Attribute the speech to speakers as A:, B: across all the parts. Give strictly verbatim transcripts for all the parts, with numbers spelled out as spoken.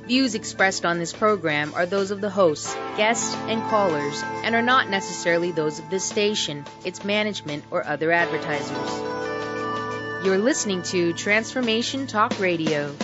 A: Views expressed on this program are those of the hosts, guests, and callers, and are not necessarily those of this station, its management, or other advertisers. You're listening to Transformation Talk Radio.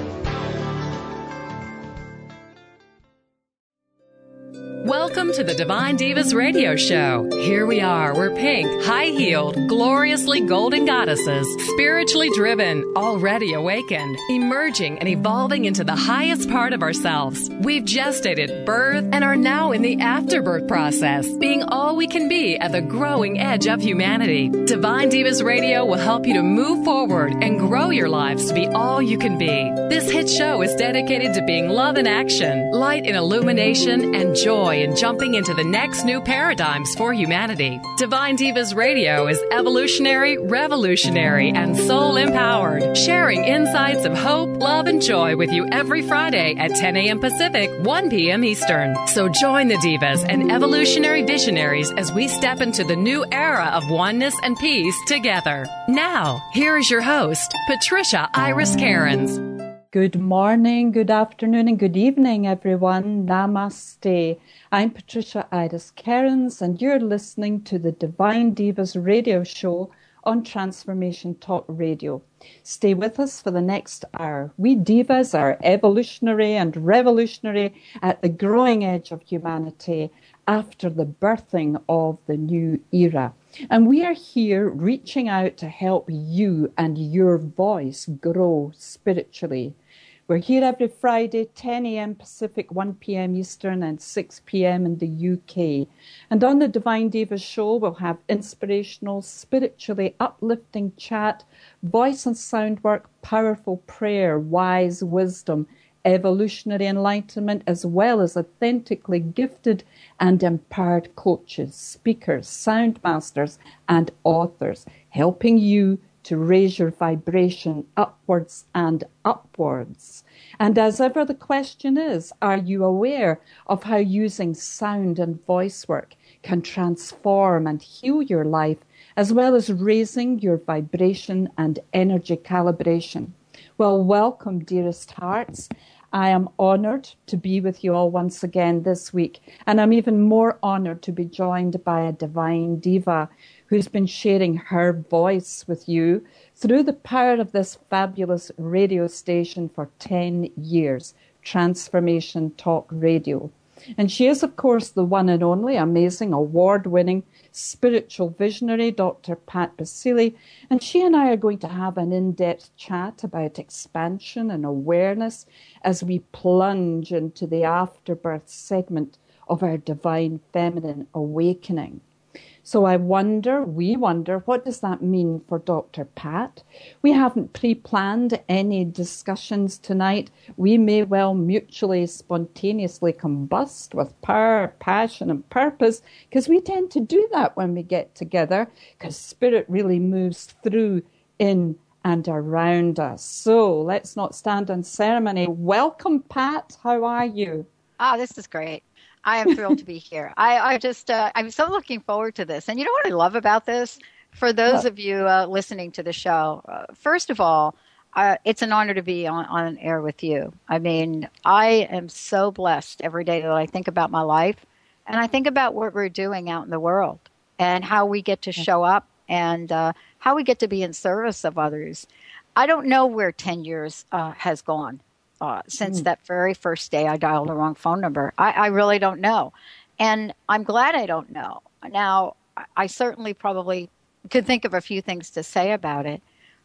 B: Welcome to the Divine Divas Radio Show. Here we are. We're pink, high-heeled, gloriously golden goddesses, spiritually driven, already awakened, emerging and evolving into the highest part of ourselves. We've gestated, birthed, and are now in the afterbirth process, being all we can be at the growing edge of humanity. Divine Divas Radio will help you to move forward and grow your lives to be all you can be. This hit show is dedicated to being love in action, light in illumination, and joy in jumping into the next new paradigms for humanity. Divine Divas Radio is evolutionary, revolutionary, and soul-empowered, sharing insights of hope, love, and joy with you every Friday at ten a.m. Pacific, one p.m. Eastern. So join the divas and evolutionary visionaries as we step into the new era of oneness and peace together. Now, here is your host, Patricia Iris Cairns.
C: Good morning, good afternoon, and good evening, everyone. Namaste. I'm Patricia Iris Cairns, and you're listening to the Divine Divas Radio Show on Transformation Talk Radio. Stay with us for the next hour. We divas are evolutionary and revolutionary at the growing edge of humanity after the birthing of the new era. And we are here reaching out to help you and your voice grow spiritually. We're here every Friday, ten a.m. Pacific, one p.m. Eastern, and six p.m. in the U K. And on the Divine Divas Show, we'll have inspirational, spiritually uplifting chat, voice and sound work, powerful prayer, wise wisdom, evolutionary enlightenment, as well as authentically gifted and empowered coaches, speakers, sound masters, and authors, helping you to raise your vibration upwards and upwards. And as ever, the question is, are you aware of how using sound and voice work can transform and heal your life, as well as raising your vibration and energy calibration? Well, welcome, dearest hearts. I am honoured to be with you all once again this week, and I'm even more honoured to be joined by a divine diva who's been sharing her voice with you through the power of this fabulous radio station for ten years, Transformation Talk Radio. And she is, of course, the one and only amazing, award-winning spiritual visionary, Doctor Pat Baccili. And she and I are going to have an in-depth chat about expansion and awareness as we plunge into the afterbirth segment of our divine feminine awakening. So I wonder, we wonder, what does that mean for Doctor Pat? We haven't pre-planned any discussions tonight. We may well mutually, spontaneously combust with power, passion, and purpose, because we tend to do that when we get together, because spirit really moves through, in, and around us. So let's not stand on ceremony. Welcome, Pat. How are you?
D: Ah, this is great. I am thrilled to be here. I, I just, uh, I'm so looking forward to this. And you know what I love about this? For those of you uh, listening to the show, uh, first of all, uh, it's an honor to be on, on air with you. I mean, I am so blessed every day that I think about my life, and I think about what we're doing out in the world and how we get to show up and uh, how we get to be in service of others. I don't know where ten years uh, has gone. Uh, since mm. that very first day I dialed the wrong phone number. I, I really don't know. And I'm glad I don't know. Now, I certainly probably could think of a few things to say about it.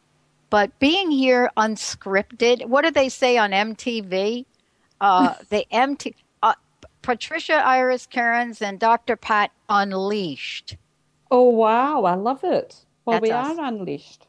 D: But being here unscripted, what did they say on M T V? Uh, the M T uh, Patricia Iris Cairns and Doctor Pat Unleashed.
C: Oh, wow. I love it. Well,
D: That's
C: we
D: us.
C: are unleashed.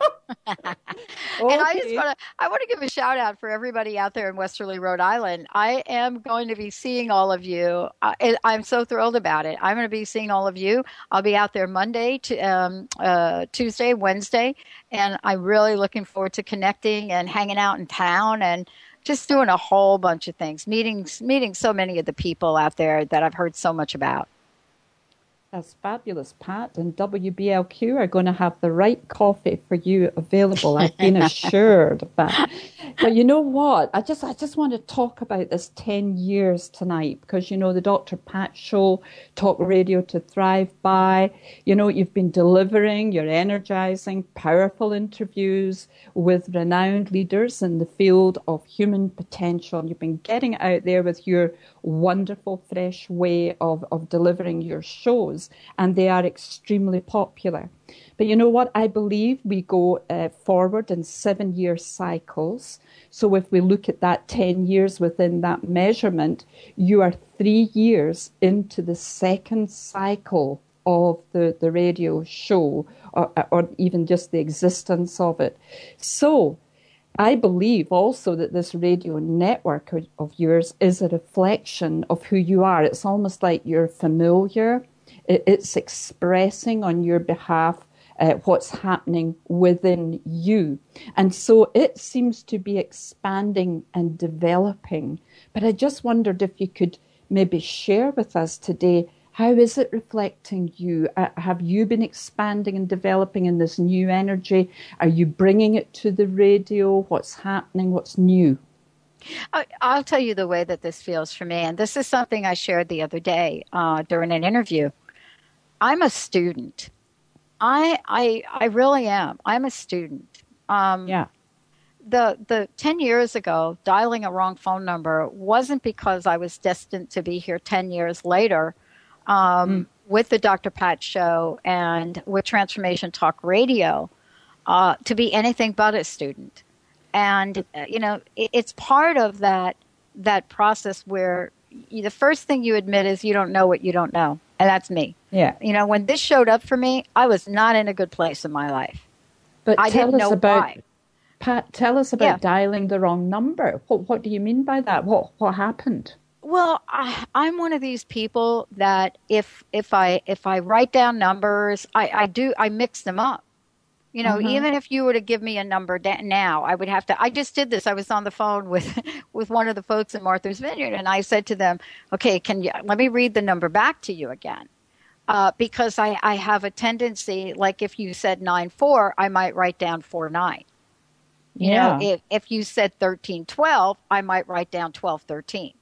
D: And I just want to I want to give a shout out for everybody out there in Westerly, Rhode Island. I am going to be seeing all of you. I, I'm so thrilled about it. I'm going to be seeing all of you. I'll be out there Monday, to, um, uh, Tuesday, Wednesday, and I'm really looking forward to connecting and hanging out in town and just doing a whole bunch of things, meeting, meeting so many of the people out there that I've heard so much about.
C: That's fabulous, Pat. And W B L Q are going to have the right coffee for you available. I've been assured of that. But you know what? I just I just want to talk about this ten years tonight because, you know, the Doctor Pat Show, Talk Radio to Thrive By, you know, you've been delivering your energizing, powerful interviews with renowned leaders in the field of human potential. You've been getting out there with your wonderful, fresh way of, of delivering your shows, and they are extremely popular. But you know what? I believe we go uh, forward in seven-year cycles. So if we look at that ten years within that measurement, you are three years into the second cycle of the, the radio show, or, or even just the existence of it. So I believe also that this radio network of yours is a reflection of who you are. It's almost like you're familiar. It's expressing on your behalf uh, what's happening within you. And so it seems to be expanding and developing. But I just wondered if you could maybe share with us today, how is it reflecting you? Uh, have you been expanding and developing in this new energy? Are you bringing it to the radio? What's happening? What's new?
D: I, I'll tell you the way that this feels for me. And this is something I shared the other day uh, during an interview. I'm a student. I I I really am. I'm a student. Um, yeah. The the ten years ago, dialing a wrong phone number wasn't because I was destined to be here ten years later. Um, mm. With the Doctor Pat Show and with Transformation Talk Radio, uh, to be anything but a student. And, uh, you know, it, it's part of that that process where you, the first thing you admit is you don't know what you don't know. And that's me.
C: Yeah.
D: You know, when this showed up for me, I was not in a good place in my life.
C: But
D: I
C: tell
D: didn't
C: us
D: know
C: about,
D: why.
C: Pat, tell us about
D: yeah.
C: dialing the wrong number. What, what do you mean by that? What what happened?
D: Well, I, I'm one of these people that if if I if I write down numbers, I, I do I mix them up. You know, uh-huh. Even if you were to give me a number da- now, I would have to. I just did this. I was on the phone with with one of the folks in Martha's Vineyard, and I said to them, "Okay, can you let me read the number back to you again?" Uh, because I, I have a tendency, like if you said nine four, I might write down four nine. You
C: yeah.
D: know, if if you said thirteen twelve, I might write down twelve thirteen.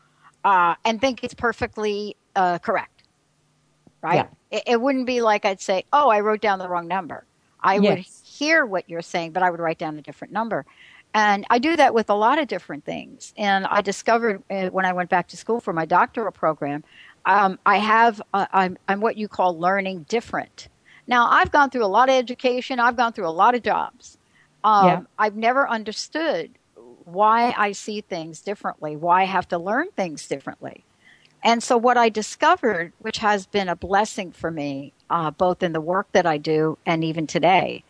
D: Uh, and think it's perfectly uh, correct, right? Yeah. It, it wouldn't be like I'd say, oh, I wrote down the wrong number. I yes. would hear what you're saying, but I would write down a different number. And I do that with a lot of different things. And I discovered uh, when I went back to school for my doctoral program, um, I have, uh, I'm, I'm what you call learning different. Now, I've gone through a lot of education. I've gone through a lot of jobs. Um, yeah. I've never understood why I see things differently, why I have to learn things differently. And so what I discovered, which has been a blessing for me, uh, both in the work that I do and even today,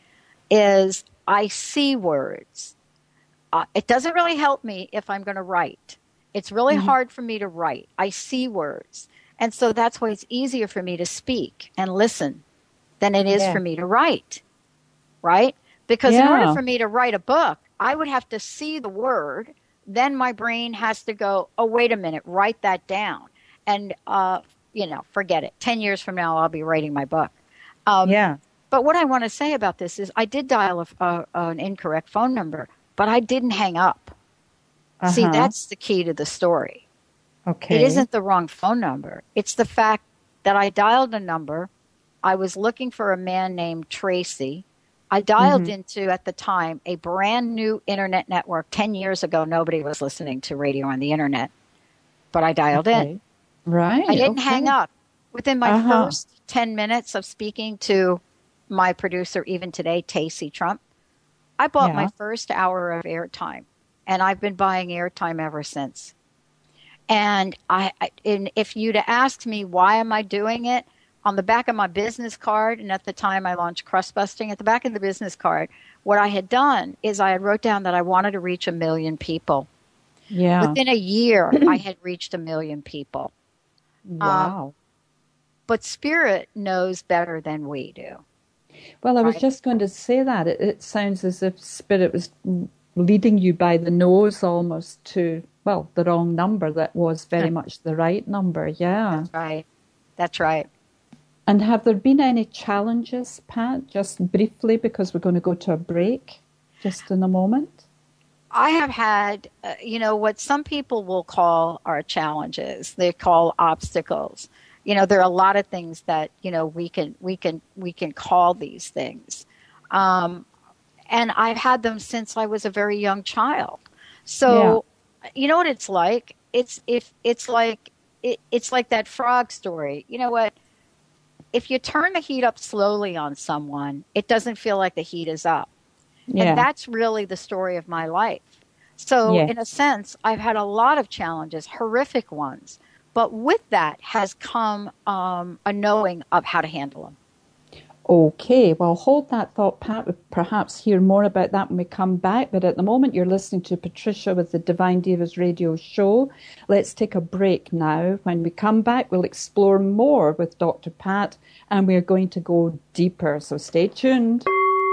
D: is I see words. Uh, it doesn't really help me if I'm going to write. It's really mm-hmm. hard for me to write. I see words. And so that's why it's easier for me to speak and listen than it is yeah. for me to write, right? Because yeah. in order for me to write a book, I would have to see the word. Then my brain has to go, oh, wait a minute, write that down. And, uh, you know, forget it. Ten years from now, I'll be writing my book. Um,
C: yeah.
D: But what I want to say about this is I did dial a, uh, an incorrect phone number, but I didn't hang up. Uh-huh. See, that's the key to the story.
C: Okay.
D: It isn't the wrong phone number. It's the fact that I dialed a number. I was looking for a man named Tracy. I dialed mm-hmm. into, at the time, a brand new internet network. Ten years ago, nobody was listening to radio on the internet. But I dialed
C: okay.
D: in.
C: Right.
D: I didn't
C: okay.
D: hang up. Within my
C: uh-huh.
D: first ten minutes of speaking to my producer, even today, Tacey Trump, I bought yeah. my first hour of airtime. And I've been buying airtime ever since. And I, and if you'd asked me why am I doing it, on the back of my business card, and at the time I launched Crust Busting, at the back of the business card, what I had done is I had wrote down that I wanted to reach a million people.
C: Yeah.
D: Within a year, I had reached a million people.
C: Wow.
D: Um, but Spirit knows better than we do.
C: Well, I was
D: right?
C: just going to say that. It, it sounds as if Spirit was leading you by the nose almost to, well, the wrong number that was very much the right number. Yeah.
D: That's right. That's right.
C: And have there been any challenges, Pat, just briefly, because we're going to go to a break just in a moment?
D: I have had, uh, you know, what some people will call our challenges. They call obstacles. You know, there are a lot of things that, you know, we can we can we can call these things. Um, and I've had them since I was a very young child. So, yeah. You know what it's like? It's if it's like it, it's like that frog story. You know what? If you turn the heat up slowly on someone, it doesn't feel like the heat is up. Yeah. And that's really the story of my life. So yes. In a sense, I've had a lot of challenges, horrific ones. But with that has come um, a knowing of how to handle them.
C: Okay, well, hold that thought, Pat. We'll perhaps hear more about that when we come back. But at the moment, you're listening to Patricia with the Divine Divas Radio Show. Let's take a break now. When we come back, we'll explore more with Doctor Pat, and we're going to go deeper. So stay tuned.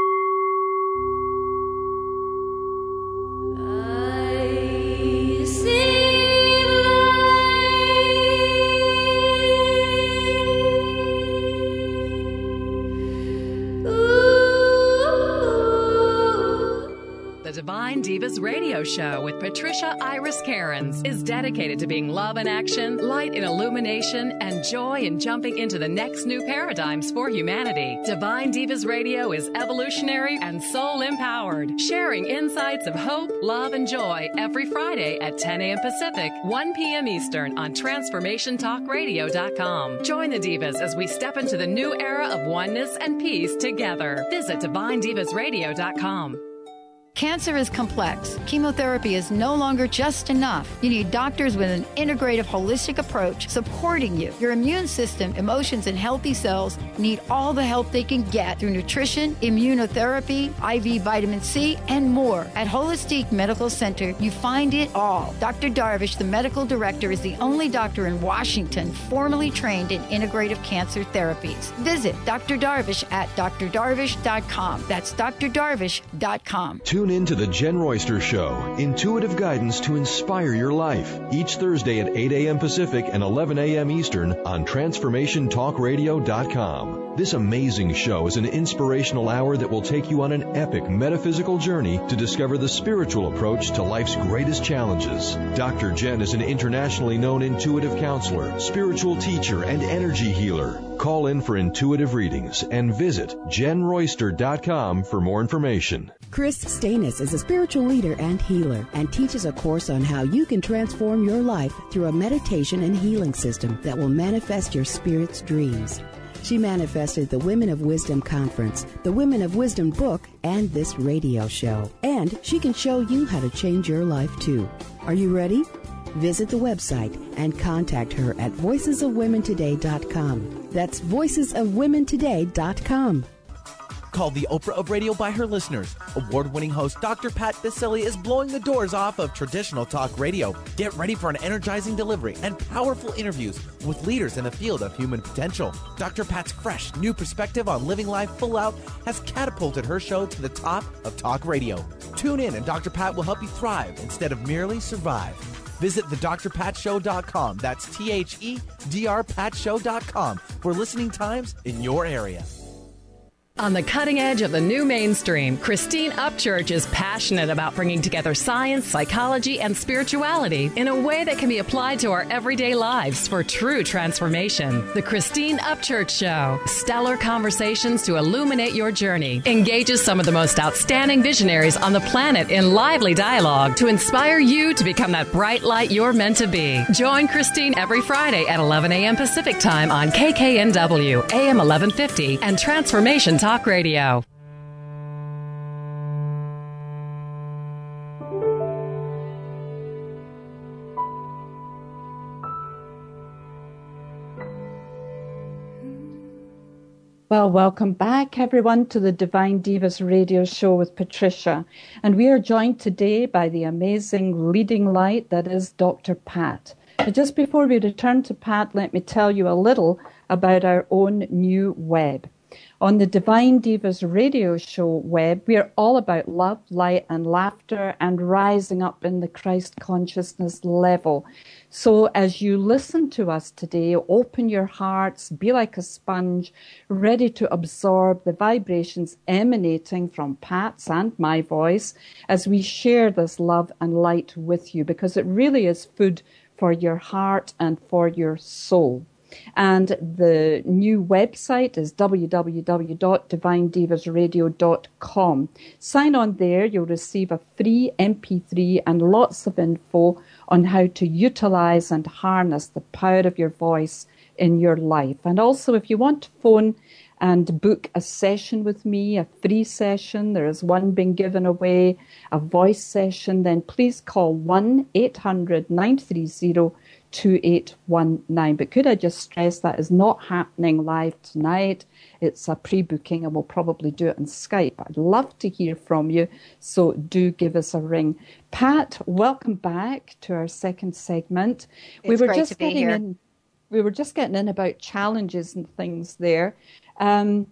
B: Divine Divas Radio Show with Patricia Iris Cairns is dedicated to being love in action, light in illumination, and joy in jumping into the next new paradigms for humanity. Divine Divas Radio is evolutionary and soul-empowered, sharing insights of hope, love, and joy every Friday at ten a.m. Pacific, one p.m. Eastern on transformation talk radio dot com. Join the Divas as we step into the new era of oneness and peace together. Visit divine divas radio dot com.
D: Cancer is complex. Chemotherapy is no longer just enough. You need doctors with an integrative, holistic approach supporting you. Your immune system, emotions, and healthy cells need all the help they can get through nutrition, immunotherapy, I V vitamin C, and more. At Holistic Medical Center, you find it all. Doctor Darvish, the medical director, is the only doctor in Washington formally trained in integrative cancer therapies. Visit Doctor Darvish at d r darvish dot com. That's d r darvish dot com.
E: Tune in to the Jen Royster Show, intuitive guidance to inspire your life, each Thursday at eight a.m. Pacific and eleven a.m. Eastern on transformation talk radio dot com. This amazing show is an inspirational hour that will take you on an epic metaphysical journey to discover the spiritual approach to life's greatest challenges. Doctor Jen is an internationally known intuitive counselor, spiritual teacher, and energy healer. Call in for intuitive readings and visit jen royster dot com for more information.
F: Chris Stanis is a spiritual leader and healer and teaches a course on how you can transform your life through a meditation and healing system that will manifest your spirit's dreams. She manifested the Women of Wisdom Conference, the Women of Wisdom book, and this radio show. And she can show you how to change your life too. Are you ready? Visit the website and contact her at voices of women today dot com. That's voices of women today dot com.
G: Called the Oprah of Radio by her listeners, award-winning host Doctor Pat Baccili is blowing the doors off of traditional talk radio. Get ready for an energizing delivery and powerful interviews with leaders in the field of human potential. Doctor Pat's fresh, new perspective on living life full out has catapulted her show to the top of talk radio. Tune in and Doctor Pat will help you thrive instead of merely survive. Visit the d r pat show dot com. That's T H E D R pat show dot com for listening times in your area.
B: On the cutting edge of the new mainstream, Christine Upchurch is passionate about bringing together science, psychology, and spirituality in a way that can be applied to our everyday lives for true transformation. The Christine Upchurch Show, stellar conversations to illuminate your journey, engages some of the most outstanding visionaries on the planet in lively dialogue to inspire you to become that bright light you're meant to be. Join Christine every Friday at eleven a.m. Pacific Time on K K N W, A M eleven fifty, and Transformation Talk Radio.
C: Well, welcome back, everyone, to the Divine Divas Radio Show with Patricia. And we are joined today by the amazing leading light that is Doctor Pat. But just before we return to Pat, let me tell you a little about our own new web. On the Divine Divas radio show web, we are all about love, light, and laughter and rising up in the Christ consciousness level. So as you listen to us today, open your hearts, be like a sponge, ready to absorb the vibrations emanating from Pat's and my voice as we share this love and light with you, because it really is food for your heart and for your soul. And the new website is w w w dot divine divas radio dot com. Sign on there, you'll receive a free M P three and lots of info on how to utilize and harness the power of your voice in your life. And also, if you want to phone and book a session with me, a free session, there is one being given away, a voice session, then please call one eight hundred nine three zero two eight one nine. But could I just stress that is not happening live tonight. It's a pre-booking and we'll probably do it on Skype. I'd love to hear from you, so do give us a ring. Pat, welcome back to our second segment.
D: It's
C: we were
D: great
C: just
D: to be
C: getting
D: here.
C: in we were just getting in about challenges and things there. Um,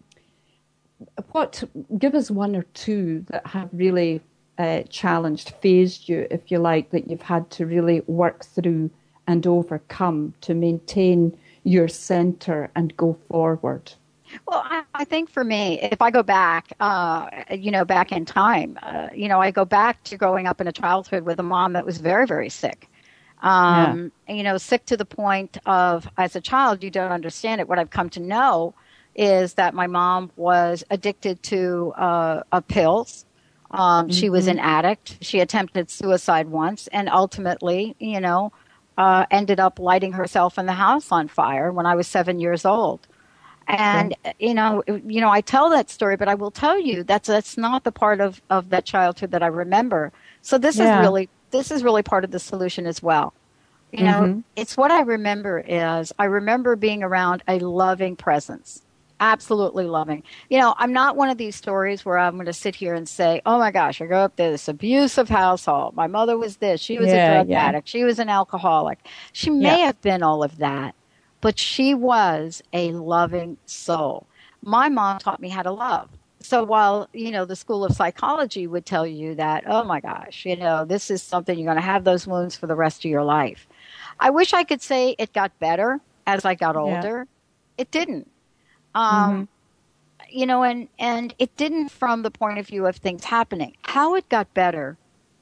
C: what give us one or two that have really uh, challenged, phased you, if you like, that you've had to really work through and overcome to maintain your center and go forward?
D: Well, I, I think for me, if I go back, uh, you know, back in time, uh, you know, I go back to growing up in a childhood with a mom that was very, very sick. Um, yeah. You know, sick to the point of, as a child, you don't understand it. What I've come to know is that my mom was addicted to uh, uh, pills. Um, mm-hmm. She was an addict. She attempted suicide once and ultimately, you know, uh, ended up lighting herself in the house on fire when I was seven years old. And, yeah. you know, you know, I tell that story, but I will tell you that's that's not the part of, of that childhood that I remember. So this yeah. is really this is really part of the solution as well. You know, mm-hmm. it's what I remember is I remember being around a loving presence. Absolutely loving. You know, I'm not one of these stories where I'm going to sit here and say, oh, my gosh, I grew up in this abusive household. My mother was this. She was yeah, a drug yeah. addict. She was an alcoholic. She may yeah. have been all of that, but she was a loving soul. My mom taught me how to love. So while, you know, the School of Psychology would tell you that, oh, my gosh, you know, this is something you're going to have those wounds for the rest of your life. I wish I could say it got better as I got older. Yeah. It didn't. Um, mm-hmm. You know, and, and it didn't from the point of view of things happening. How it got better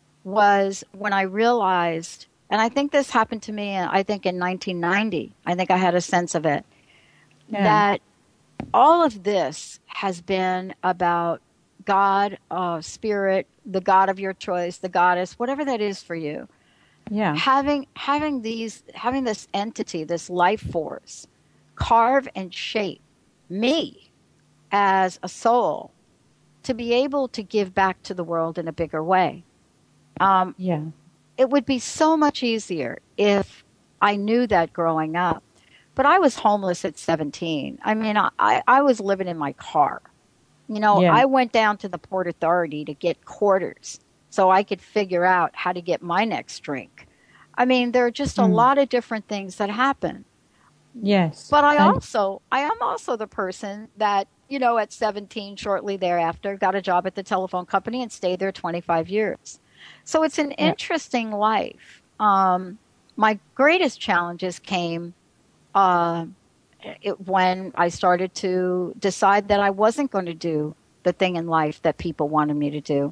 D: was when I realized, and I think this happened to me, I think in nineteen ninety, I think I had a sense of it, yeah. that all of this has been about God, uh, spirit, the God of your choice, the goddess, whatever that is for you. Yeah. Having having these having this entity, this life force, carve and shape me as a soul to be able to give back to the world in a bigger way. Um, yeah. It would be so much easier if I knew that growing up. But I was homeless at seventeen. I mean, I, I was living in my car. You know, yeah. I went down to the Port Authority to get quarters so I could figure out how to get my next drink. I mean, there are just a mm. lot of different things that happen.
C: Yes.
D: But I also, I am also the person that, you know, at seventeen, shortly thereafter, got a job at the telephone company and stayed there twenty-five years. So it's an yeah. interesting life. Um, my greatest challenges came uh, it, when I started to decide that I wasn't going to do the thing in life that people wanted me to do.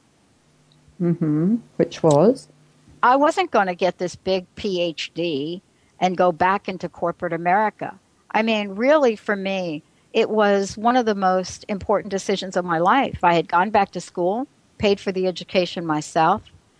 C: Mm-hmm. Which was?
D: I wasn't going to get this big P H D and go back into corporate America. I mean, really, for me, it was one of the most important decisions of my life. I had gone back to school, paid for the education myself,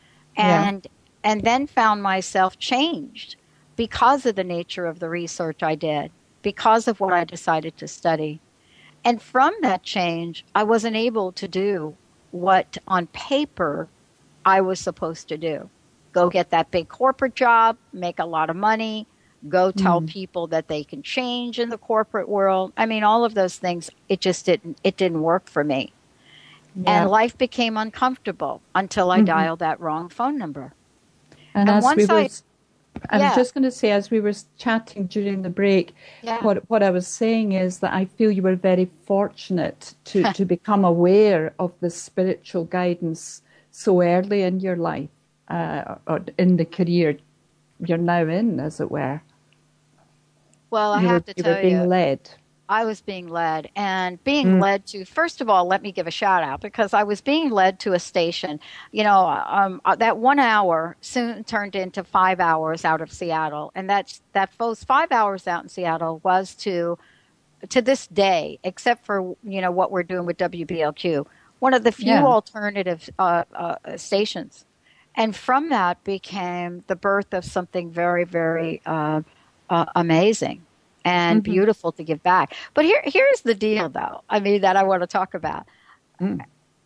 D: and yeah. and then found myself changed because of the nature of the research I did, because of what I decided to study. And from that change, I wasn't able to do what on paper I was supposed to do. Go get that big corporate job, make a lot of money, go tell mm. people that they can change in the corporate world. I mean, all of those things, it just didn't, it didn't work for me. Yeah. And life became uncomfortable until I mm-hmm. dialed that wrong phone number.
C: And, and as
D: once
C: we were,
D: I,
C: I
D: yeah.
C: was just going to say, as we were chatting during the break,
D: yeah.
C: what what I was saying is that I feel you were very fortunate to, to become aware of the spiritual guidance so early in your life, uh, or in the career you're now in, as it were.
D: Well, I
C: you
D: have
C: were,
D: to
C: you
D: tell
C: were being
D: you,
C: led.
D: I was being led and being
C: Mm.
D: led to, first of all, let me give a shout out because I was being led to a station. You know, um, that one hour soon turned into five hours out of Seattle. And that's, that those five hours out in Seattle was to, to this day, except for, you know, what we're doing with W B L Q, one of the few
C: Yeah.
D: alternative uh, uh, stations. And from that became the birth of something very, very uh, uh, amazing. And
C: Mm-hmm.
D: beautiful to give back. But here, here's the deal, though. I mean, that I want to talk about.
C: Mm.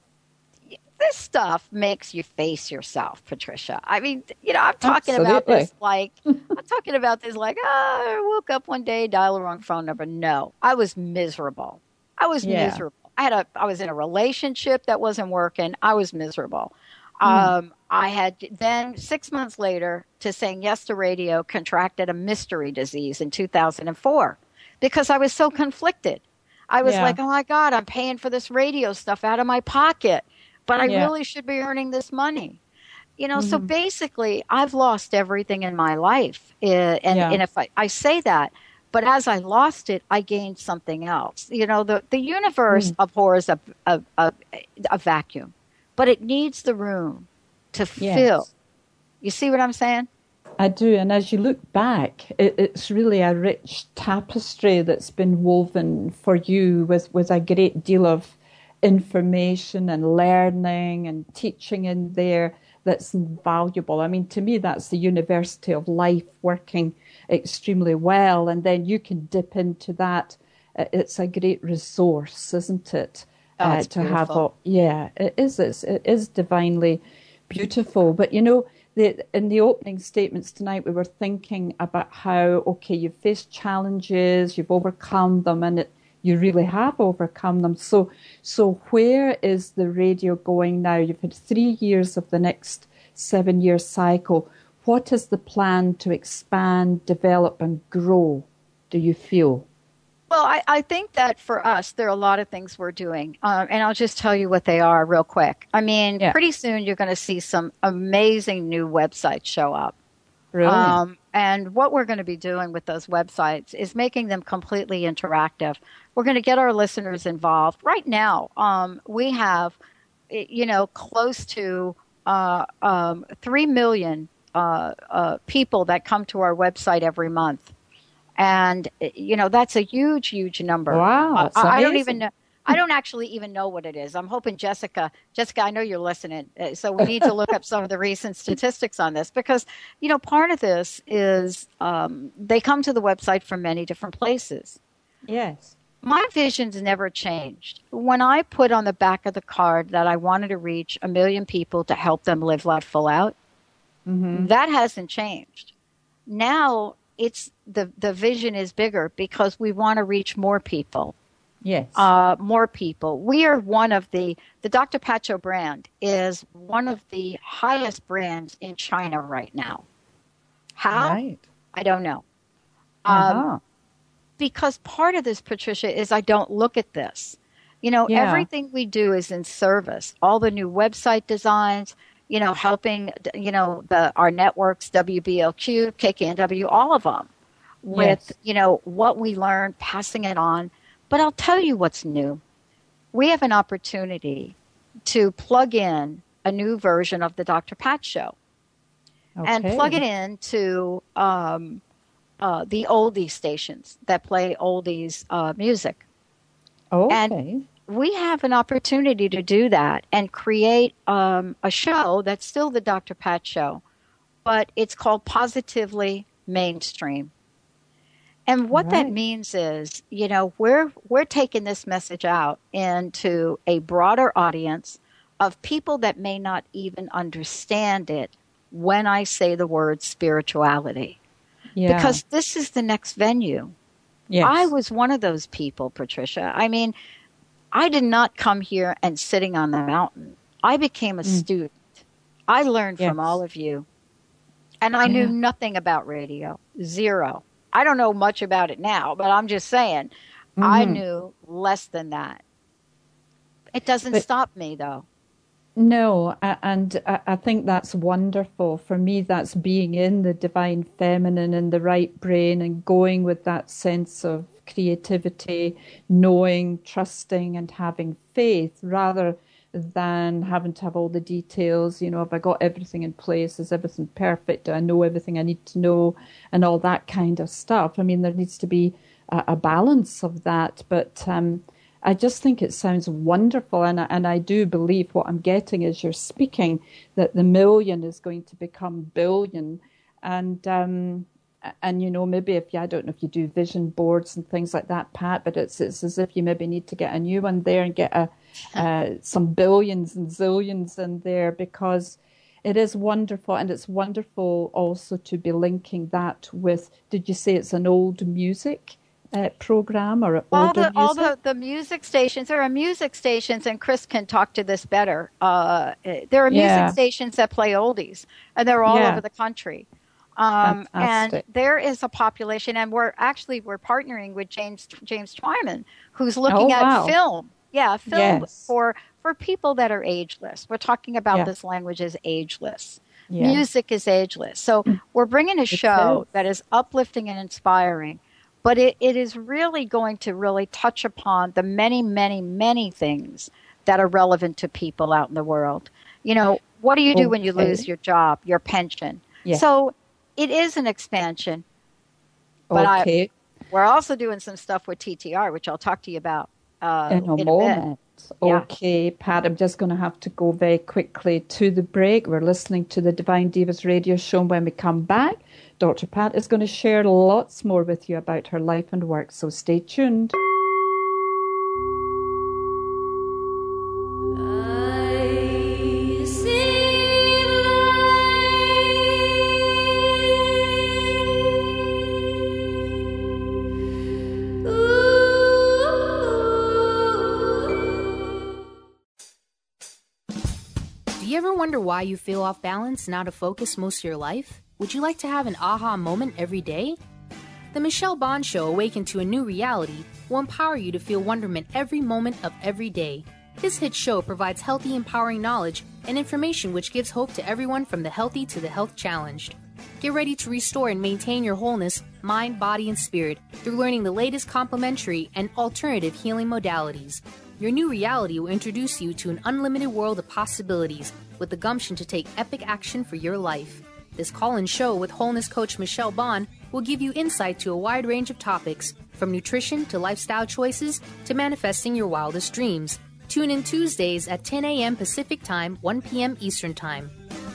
D: This stuff makes you face yourself, Patricia. I mean, you know, I'm talking
C: Absolutely.
D: about this like, I'm talking about this like, oh, I woke up one day, dial the wrong phone number. No, I was miserable. I was
C: Yeah.
D: miserable. I had a, I was in a relationship that wasn't working. I was miserable.
C: Mm.
D: Um, I had then six months later to saying yes to radio, contracted a mystery disease in two thousand four because I was so conflicted. I was
C: Yeah.
D: like, oh my God, I'm paying for this radio stuff out of my pocket, but I
C: Yeah.
D: really should be earning this money. You know, so
C: Mm-hmm.
D: basically I've lost everything in my life. Uh, and,
C: Yeah.
D: and if I, I say that, but as I lost it, I gained something else. You know, the, the universe
C: Mm.
D: abhors a, a, a, a vacuum, but it needs the room to
C: Yes.
D: fill. You see what I'm saying?
C: I do. And as you look back, it, it's really a rich tapestry that's been woven for you with, with a great deal of information and learning and teaching in there that's invaluable. I mean, to me, that's the University of Life working extremely well. And then you can dip into that. It's a great resource, isn't it?
D: Oh, it's
C: uh, to have
D: beautiful.
C: all, yeah, it is. It's, it is divinely beautiful. But, you know, the, in the opening statements tonight, we were thinking about how, okay, you've faced challenges, you've overcome them, and it, you really have overcome them. So, so where is the radio going now? You've had three years of the next seven-year cycle. What is the plan to expand, develop, and grow, do you feel?
D: Well, I, I think that for us, there are a lot of things we're doing. Um, and I'll just tell you what they are real quick. I mean,
C: Yeah.
D: pretty soon you're going to see some amazing new websites show up.
C: Really?
D: Um, and what we're going to be doing with those websites is making them completely interactive. We're going to get our listeners involved. Right now, um, we have, you know, close to uh, um, three million uh, uh, people that come to our website every month. And, you know, that's a huge, huge number.
C: Wow,
D: Uh,
C: that's
D: I, I don't
C: amazing.
D: even know. I don't actually even know what it is. I'm hoping Jessica, Jessica, I know you're listening. Uh, So we need to look up some of the recent statistics on this because, you know, part of this is um, they come to the website from many different places.
C: Yes.
D: My vision's never changed. When I put on the back of the card that I wanted to reach a million people to help them live life full out,
C: Mm-hmm.
D: that hasn't changed. Now it's the, the vision is bigger because we want to reach more people.
C: Yes.
D: Uh, more people. We are one of the, the Doctor Pat Show brand is one of the highest brands in China right now. How?
C: Right.
D: I don't know.
C: Uh-huh.
D: Um, because part of this, Patricia, is I don't look at this. You know,
C: Yeah.
D: everything we do is in service. All the new website designs, you know, helping, you know, the our networks, W B L Q, K K N W, all of them with,
C: Yes.
D: you know, what we learned, passing it on. But I'll tell you what's new. We have an opportunity to plug in a new version of the Doctor Pat Show and
C: Okay.
D: plug it into um, uh, the oldies stations that play oldies uh, music.
C: Okay.
D: And we have an opportunity to do that and create um, a show that's still the Doctor Pat Show, but it's called Positively Mainstream. And what that
C: Right.
D: means is, you know, we're we're taking this message out into a broader audience of people that may not even understand it when I say the word spirituality.
C: Yeah.
D: Because this is the next venue.
C: Yes.
D: I was one of those people, Patricia. I mean, I did not come here and sitting on the mountain. I became a
C: Mm.
D: student. I learned from
C: Yes.
D: all of you. And I
C: Yeah.
D: knew nothing about radio. Zero. I don't know much about it now, but I'm just saying, I
C: Mhm.
D: knew less than that. It doesn't
C: But-
D: stop me, though.
C: No, a- and I I think that's wonderful. For me, that's being in the divine feminine and the right brain and going with that sense of creativity, knowing, trusting, and having faith rather than having to have all the details. You know, have I got everything in place? Is everything perfect? Do I know everything I need to know? And all that kind of stuff. I mean, there needs to be a, a balance of that. But um, I just think it sounds wonderful. And I, and I do believe what I'm getting as you're speaking, that the million is going to become billion. And, um, and you know, maybe if you, I don't know if you do vision boards and things like that, Pat, but it's, it's as if you maybe need to get a new one there and get a uh, some billions and zillions in there, because it is wonderful. And it's wonderful also to be linking that with, did you say it's an old music uh, program or
D: All
C: older
D: the
C: music?
D: all the, the music stations, there are music stations, and Chris can talk to this better. Uh, there are music
C: Yeah.
D: stations that play oldies, and they're all
C: Yeah.
D: over the country. Um, and
C: Fantastic.
D: there is a population, and we're actually we're partnering with James James Twyman, who's looking
C: Oh,
D: at
C: wow.
D: film. Yeah, film
C: Yes.
D: for for people that are ageless. We're talking about
C: Yeah.
D: this language as ageless.
C: Yeah.
D: Music is ageless. So we're bringing a show
C: is.
D: that is uplifting and inspiring, but it, it is really going to really touch upon the many, many, many things that are relevant to people out in the world. You know, what do you do when you
C: Okay.
D: lose your job, your pension?
C: Yeah.
D: So it is an expansion. But I-
C: Okay.
D: We're also doing some stuff with T T R, which I'll talk to you about uh,
C: in a
D: in
C: moment.
D: Yeah.
C: Okay, Pat, I'm just going to have to go very quickly to the break. We're listening to the Divine Divas radio show. And when we come back, Doctor Pat is going to share lots more with you about her life and work. So stay tuned.
H: I see light. Ooh.
A: Do you ever wonder why you feel off balance and out of focus most of your life? Would you like to have an aha moment every day? The Michelle Bond Show, Awaken to a New Reality, will empower you to feel wonderment every moment of every day. This hit show provides healthy, empowering knowledge and information which gives hope to everyone from the healthy to the health challenged. Get ready to restore and maintain your wholeness, mind, body, and spirit through learning the latest complementary and alternative healing modalities. Your new reality will introduce you to an unlimited world of possibilities with the gumption to take epic action for your life. This call-in show with wholeness coach Michelle Bond will give you insight to a wide range of topics, from nutrition to lifestyle choices to manifesting your wildest dreams. Tune in Tuesdays at ten a.m. Pacific Time, one p.m. Eastern Time.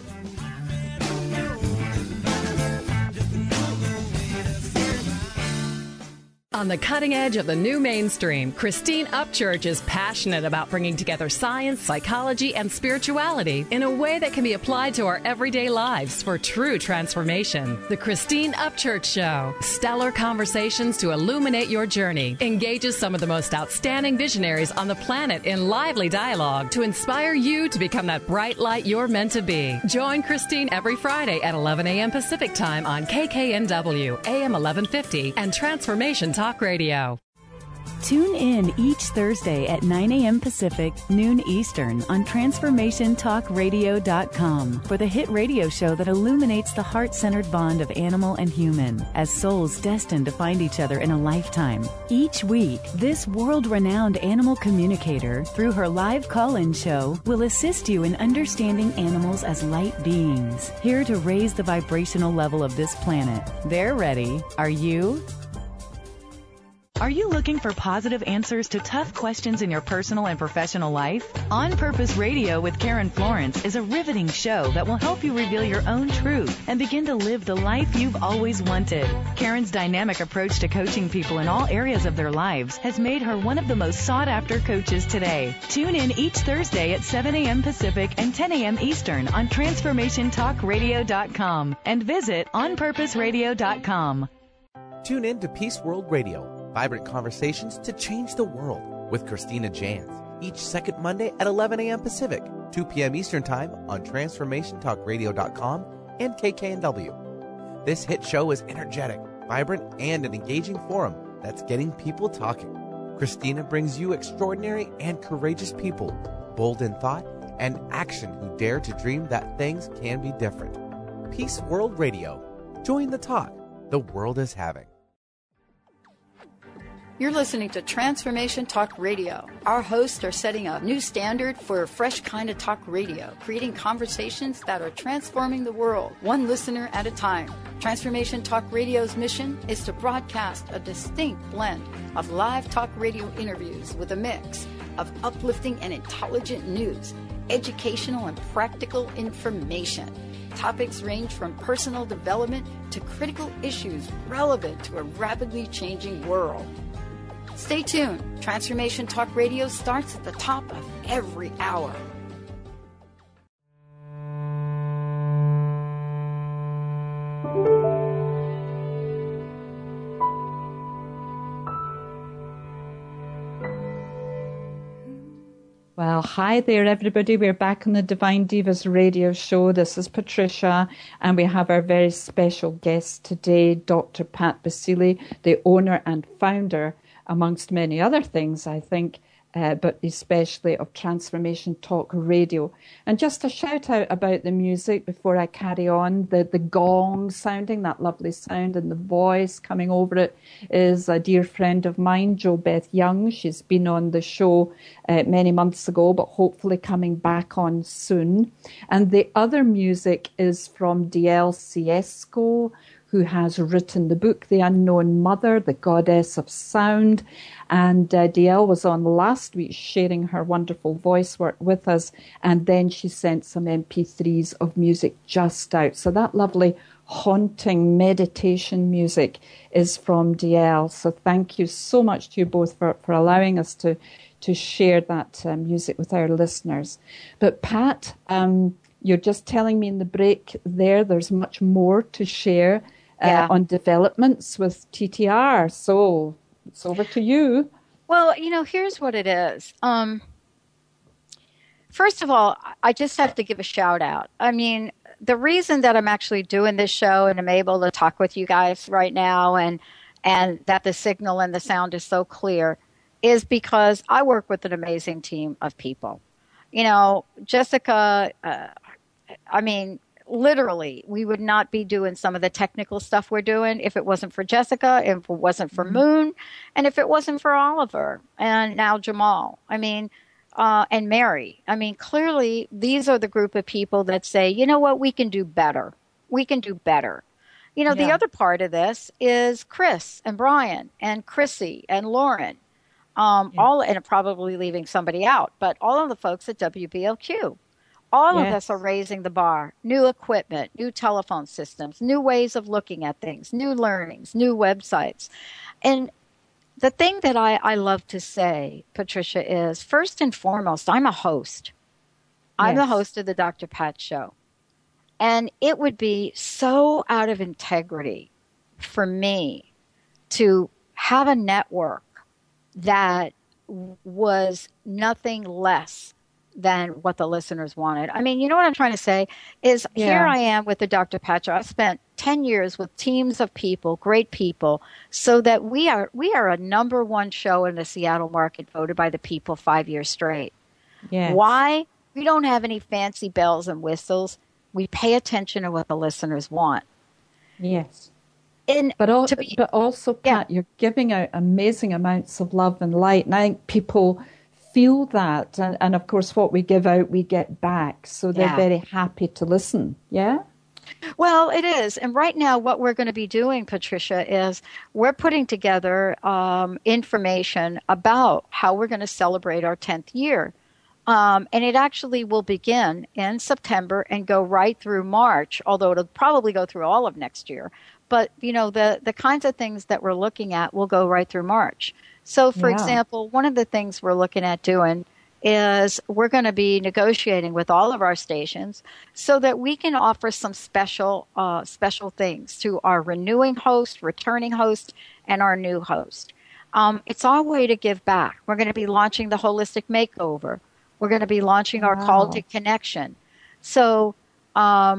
B: On the cutting edge of the new mainstream, Christine Upchurch is passionate about bringing together science, psychology, and spirituality in a way that can be applied to our everyday lives for true transformation. The Christine Upchurch Show, stellar conversations to illuminate your journey, engages some of the most outstanding visionaries on the planet in lively dialogue to inspire you to become that bright light you're meant to be. Join Christine every Friday at eleven a.m. Pacific Time on K K N W, A M eleven fifty, and Transformation Talk Radio.
I: Tune in each Thursday at nine a.m. Pacific, noon Eastern on transformation talk radio dot com for the hit radio show that illuminates the heart-centered bond of animal and human as souls destined to find each other in a lifetime. Each week, this world-renowned animal communicator, through her live call-in show, will assist you in understanding animals as light beings, here to raise the vibrational level of this planet. They're ready. Are you? Are you looking for positive answers to tough questions in your personal and professional life? On Purpose Radio with Karen Florence is a riveting show that will help you reveal your own truth and begin to live the life you've always wanted. Karen's dynamic approach to coaching people in all areas of their lives has made her one of the most sought-after coaches today. Tune in each Thursday at seven a.m. Pacific and ten a.m. Eastern on transformation talk radio dot com and visit on purpose radio dot com.
G: Tune in to Peace World Radio, vibrant conversations to change the world with Christina Jans, each second Monday at eleven a.m. Pacific, two p.m. Eastern Time on transformation talk radio dot com and K K N W. This hit show is energetic, vibrant, and an engaging forum that's getting people talking. Christina brings you extraordinary and courageous people, bold in thought and action, who dare to dream that things can be different. Peace World Radio. Join the talk the world is having.
J: You're listening to Transformation Talk Radio. Our hosts are setting a new standard for a fresh kind of talk radio, creating conversations that are transforming the world, one listener at a time. Transformation Talk Radio's mission is to broadcast a distinct blend of live talk radio interviews with a mix of uplifting and intelligent news, educational and practical information. Topics range from personal development to critical issues relevant to a rapidly changing world. Stay tuned. Transformation Talk Radio starts at the top of every hour.
C: Well, hi there, everybody. We're back on the Divine Divas radio show. This is Patricia, and we have our very special guest today, Doctor Pat Basile, the owner and founder, amongst many other things, I think, uh, but especially of Transformation Talk Radio. And just a shout out about the music before I carry on. The, the gong sounding, that lovely sound, and the voice coming over it is a dear friend of mine, Jo Beth Young. She's been on the show uh, many months ago, but hopefully coming back on soon. And the other music is from D L Ciesco, who has written the book, The Unknown Mother, the Goddess of Sound. And uh, D L was on last week sharing her wonderful voice work with us. And then she sent some M P threes of music just out. So that lovely haunting meditation music is from D L. So thank you so much to you both for, for allowing us to, to share that uh, music with our listeners. But Pat, um, you're just telling me in the break there, there's much more to share Uh, yeah. on developments with T T R. So it's over to you.
D: Well, you know, here's what it is. Um, first of all, I just have to give a shout out. I mean, the reason that I'm actually doing this show and I'm able to talk with you guys right now and and that the signal and the sound is so clear is because I work with an amazing team of people. You know, Jessica, uh, I mean, literally, we would not be doing some of the technical stuff we're doing if it wasn't for Jessica, if it wasn't for Moon, and if it wasn't for Oliver, and now Jamal. I mean, uh, and Mary. I mean, clearly, these are the group of people that say, you know what, we can do better. We can do better. You know, yeah. The other part of this is Chris and Brian and Chrissy and Lauren, um, yeah. all and probably leaving somebody out, but all of the folks at W B L Q. All yes. of us are raising the bar. New equipment, new telephone systems, new ways of looking at things, new learnings, new websites. And the thing that I, I love to say, Patricia, is first and foremost, I'm a host. I'm yes. the host of the Doctor Pat Show. And it would be so out of integrity for me to have a network that was nothing less than what the listeners wanted. I mean, you know what I'm trying to say is yeah. here I am with the Doctor Pat Show. I've spent ten years with teams of people, great people, so that we are we are a number one show in the Seattle market voted by the people five years straight. Yes. Why? We don't have any fancy bells and whistles. We pay attention to what the listeners want.
C: Yes.
D: And
C: but, al-
D: be,
C: but also, Pat, yeah. you're giving out amazing amounts of love and light. And I think people feel that. And, and of course, what we give out, we get back. So they're yeah. very happy to listen. Yeah?
D: Well, it is. And right now, what we're going to be doing, Patricia, is we're putting together um, information about how we're going to celebrate our tenth year. Um, and it actually will begin in September and go right through March, although it'll probably go through all of next year. But, you know, the, the kinds of things that we're looking at will go right through March. So, for yeah. example, one of the things we're looking at doing is we're going to be negotiating with all of our stations so that we can offer some special uh, special things to our renewing host, returning host, and our new host. Um, it's our way to give back. We're going to be launching the Holistic Makeover. We're going to be launching our wow. Call to Connection. So um,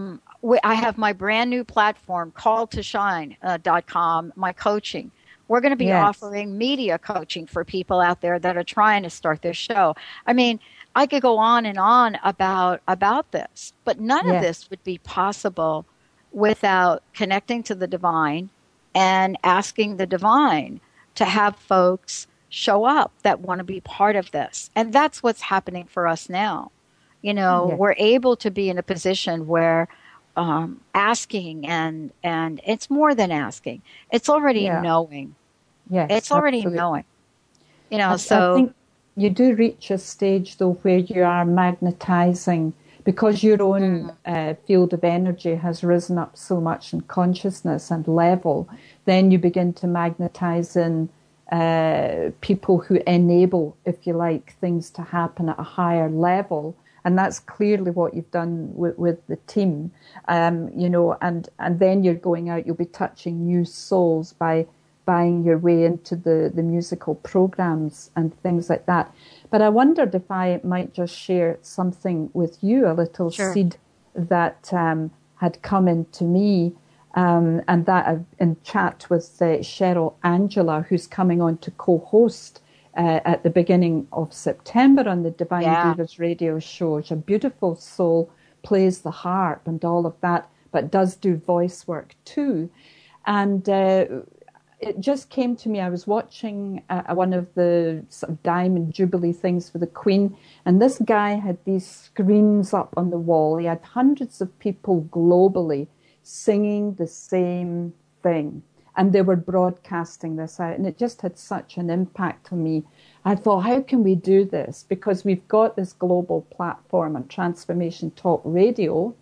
D: we, I have my brand new platform, call to shine dot com, my coaching. We're going to be
C: Yes.
D: offering media coaching for people out there that are trying to start their show. I mean, I could go on and on about about this, but none
C: Yes.
D: of this would be possible without connecting to the divine and asking the divine to have folks show up that want to be part of this. And that's what's happening for us now. You know,
C: Yes.
D: we're able to be in a position where um, asking and and it's more than asking. It's already
C: Yeah.
D: knowing.
C: Yes,
D: It's already
C: absolutely.
D: knowing. You know,
C: I,
D: so
C: I think you do reach a stage, though, where you are magnetizing because your own uh, field of energy has risen up so much in consciousness and level. Then you begin to magnetize in uh, people who enable, if you like, things to happen at a higher level. And that's clearly what you've done with, with the team, um, you know, and, and then you're going out, you'll be touching new souls by buying your way into the, the musical programs and things like that. But I wondered if I might just share something with you, a little
D: Sure.
C: seed that um, had come into me, um, and that I've in chat with uh, Cheryl Angela, who's coming on to co-host uh, at the beginning of September on the Divine
D: Yeah.
C: Divas radio show. She's a beautiful soul, plays the harp and all of that, but does do voice work too. And uh, it just came to me, I was watching uh, one of the sort of Diamond Jubilee things for the Queen, and this guy had these screens up on the wall. He had hundreds of people globally singing the same thing, and they were broadcasting this out, and it just had such an impact on me. I thought, how can we do this? Because we've got this global platform on Transformation Talk Radio,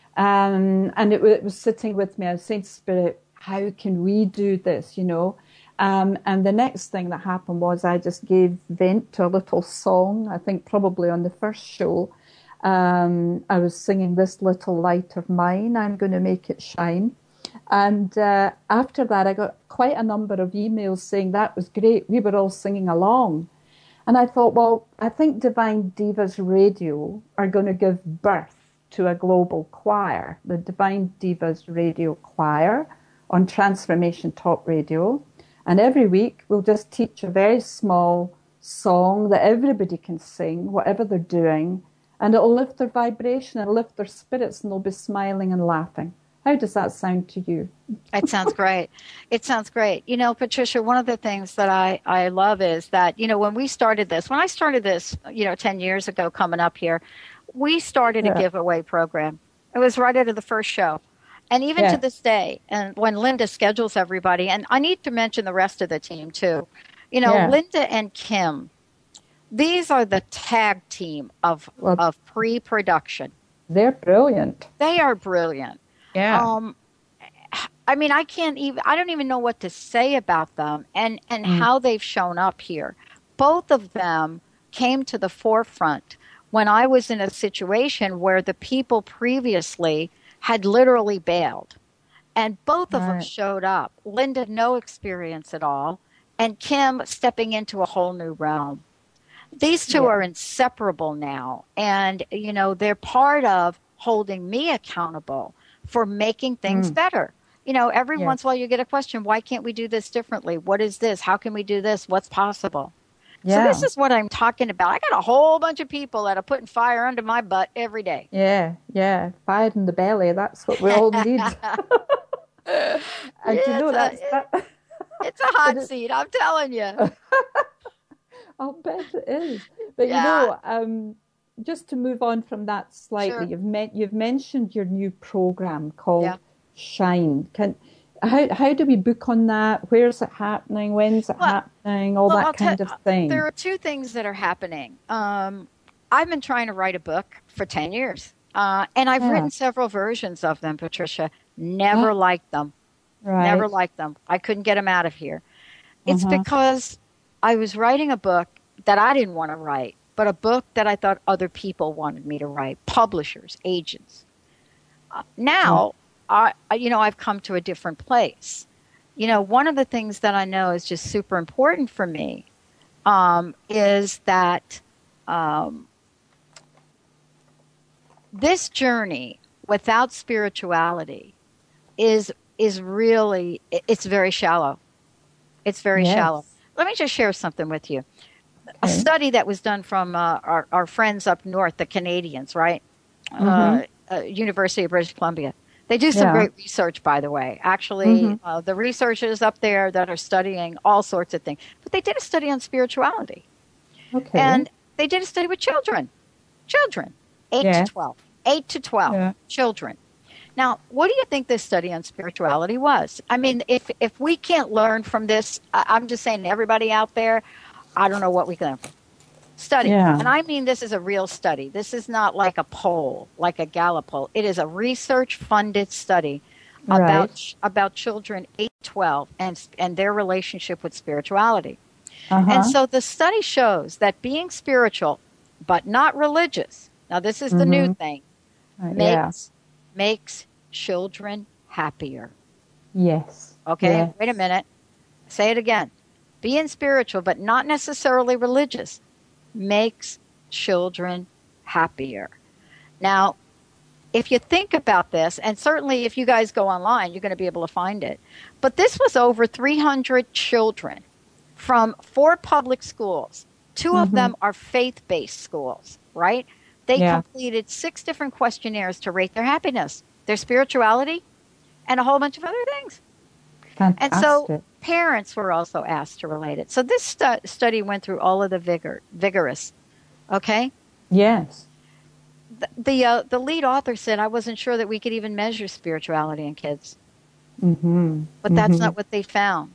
C: um, and it, it was sitting with me. I was saying, Spirit, how can we do this, you know? Um, and the next thing that happened was I just gave vent to a little song, I think probably on the first show. Um, I was singing This Little Light of Mine, I'm going to make it shine. And uh, after that, I got quite a number of emails saying that was great. We were all singing along. And I thought, well, I think Divine Divas Radio are going to give birth to a global choir, the Divine Divas Radio Choir on Transformation Talk Radio. And every week we'll just teach a very small song that everybody can sing, whatever they're doing, and it'll lift their vibration and lift their spirits, and they'll be smiling and laughing. How does that sound to you?
D: it sounds great. It sounds great. You know, Patricia, one of the things that I, I love is that, you know, when we started this, when I started this, you know, ten years ago coming up here, we started
C: Yeah.
D: a giveaway program. It was right out of the first show. And even
C: Yeah.
D: to this day, and when Linda schedules everybody, and I need to mention the rest of the team too. You know,
C: Yeah.
D: Linda and Kim, these are the tag team of
C: Well-
D: of pre-production.
C: They're brilliant.
D: They are brilliant.
C: Yeah.
D: Um, I mean, I can't even, I don't even know what to say about them and, and
C: Mm.
D: how they've shown up here. Both of them came to the forefront when I was in a situation where the people previously had literally bailed. And both of them
C: Right.
D: showed up. Linda, no experience at all, and Kim stepping into a whole new realm. These two
C: Yeah.
D: are inseparable now. And, you know, they're part of holding me accountable for making things
C: Mm.
D: better. You know, every
C: Yeah.
D: once in a while you get a question, why can't we do this differently? What is this? How can we do this? What's possible? So
C: Yeah.
D: this is what I'm talking about. I got a whole bunch of people that are putting fire under my butt every day.
C: Yeah, yeah. Fire in the belly, that's what we all need. And
D: Yeah,
C: you know,
D: it's a-
C: that's, that,
D: It's a hot
C: But it-
D: seat, I'm telling you.
C: I'll bet it is. But
D: Yeah.
C: you know, um, just to move on from that slightly,
D: Sure.
C: you've met, you've mentioned your new program called
D: Yeah.
C: Shine. Can how how do we book on that? Where's it happening? When's it
D: Well-
C: happening? All
D: Well,
C: that
D: I'll
C: kind
D: tell-
C: of thing.
D: There are two things that are happening. Um, I've been trying to write a book for ten years, uh, and I've
C: Yeah.
D: written several versions of them, Patricia. Never
C: Huh?
D: liked them.
C: right.
D: Never liked them. I couldn't get them out of here. It's
C: Uh-huh.
D: because I was writing a book that I didn't want to write, but a book that I thought other people wanted me to write, publishers, agents. Uh, now, I, I- you know, I've come to a different place. You know, one of the things that I know is just super important for me um, is that um, this journey without spirituality is is really, it's very shallow. It's very
C: Yes.
D: shallow. Let me just share something with you. A
C: Okay.
D: study that was done from uh, our, our friends up north, the Canadians, right?
C: Mhm.
D: Uh, uh, University of British Columbia. They do some
C: Yeah.
D: great research, by the way. Actually,
C: Mhm.
D: uh, the researchers up there that are studying all sorts of things. But they did a study on spirituality.
C: Okay.
D: And they did a study with children. Children, eight
C: Yeah.
D: to twelve. eight to twelve
C: Yeah.
D: children. Now, what do you think this study on spirituality was? I mean, if if we can't learn from this, I- I'm just saying, everybody out there, I don't know what we can study.
C: Yeah.
D: And I mean, this is a real study. This is not like a poll, like a Gallup poll. It is a research-funded study about
C: Right.
D: about children eight to twelve and and their relationship with spirituality.
C: Uh-huh.
D: And so the study shows that being spiritual, but not religious. Now, this is the new
C: Mhm.
D: thing.
C: Uh, yeah.
D: Makes makes children happier.
C: Yes.
D: Okay,
C: Yes.
D: wait a minute. Say it again. Being spiritual, but not necessarily religious, makes children happier. Now, if you think about this, and certainly if you guys go online, you're going to be able to find it. But this was over three hundred children from four public schools. Two of
C: Mhm.
D: them are faith-based schools, right? They
C: Yeah.
D: completed six different questionnaires to rate their happiness, their spirituality, and a whole bunch of other things.
C: Fantastic.
D: And so parents were also asked to relate it. So this stu- study went through all of the vigor, vigorous, okay?
C: Yes.
D: The the, uh, the lead author said, I wasn't sure that we could even measure spirituality in kids.
C: Mm-hmm.
D: But that's
C: Mhm.
D: not what they found.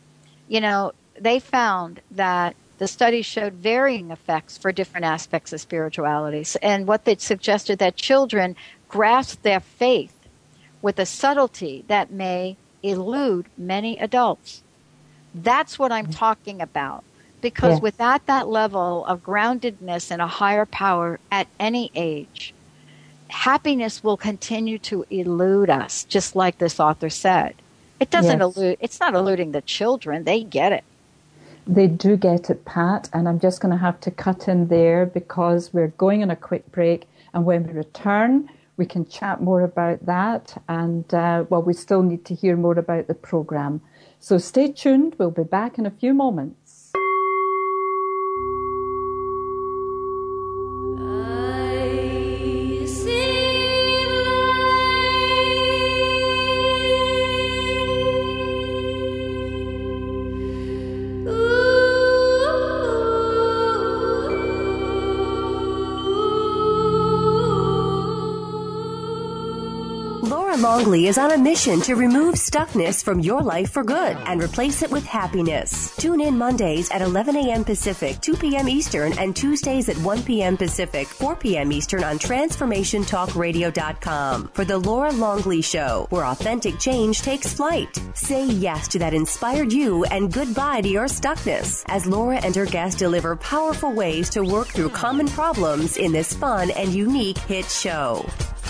D: You know, they found that the study showed varying effects for different aspects of spirituality. And what they suggested that children grasp their faith with a subtlety that may elude many adults. That's what I'm talking about. Because
C: Yes.
D: without that level of groundedness in a higher power at any age, happiness will continue to elude us, just like this author said. It doesn't
C: Yes.
D: elude, it's not eluding the children. They get it.
C: They do get it, Pat, and I'm just going to have to cut in there because we're going on a quick break. And when we return, we can chat more about that. And, uh, well, we still need to hear more about the program. So stay tuned. We'll be back in a few moments.
H: I see light.
K: Laura Longley is on a mission to remove stuckness from your life for good and replace it with happiness. Tune in Mondays at eleven a.m. Pacific, two p.m. Eastern, and Tuesdays at one p.m. Pacific, four p.m. Eastern on Transformation Talk Radio dot com for The Laura Longley Show, where authentic change takes flight. Say yes to that inspired you and goodbye to your stuckness as Laura and her guests deliver powerful ways to work through common problems in this fun and unique hit show.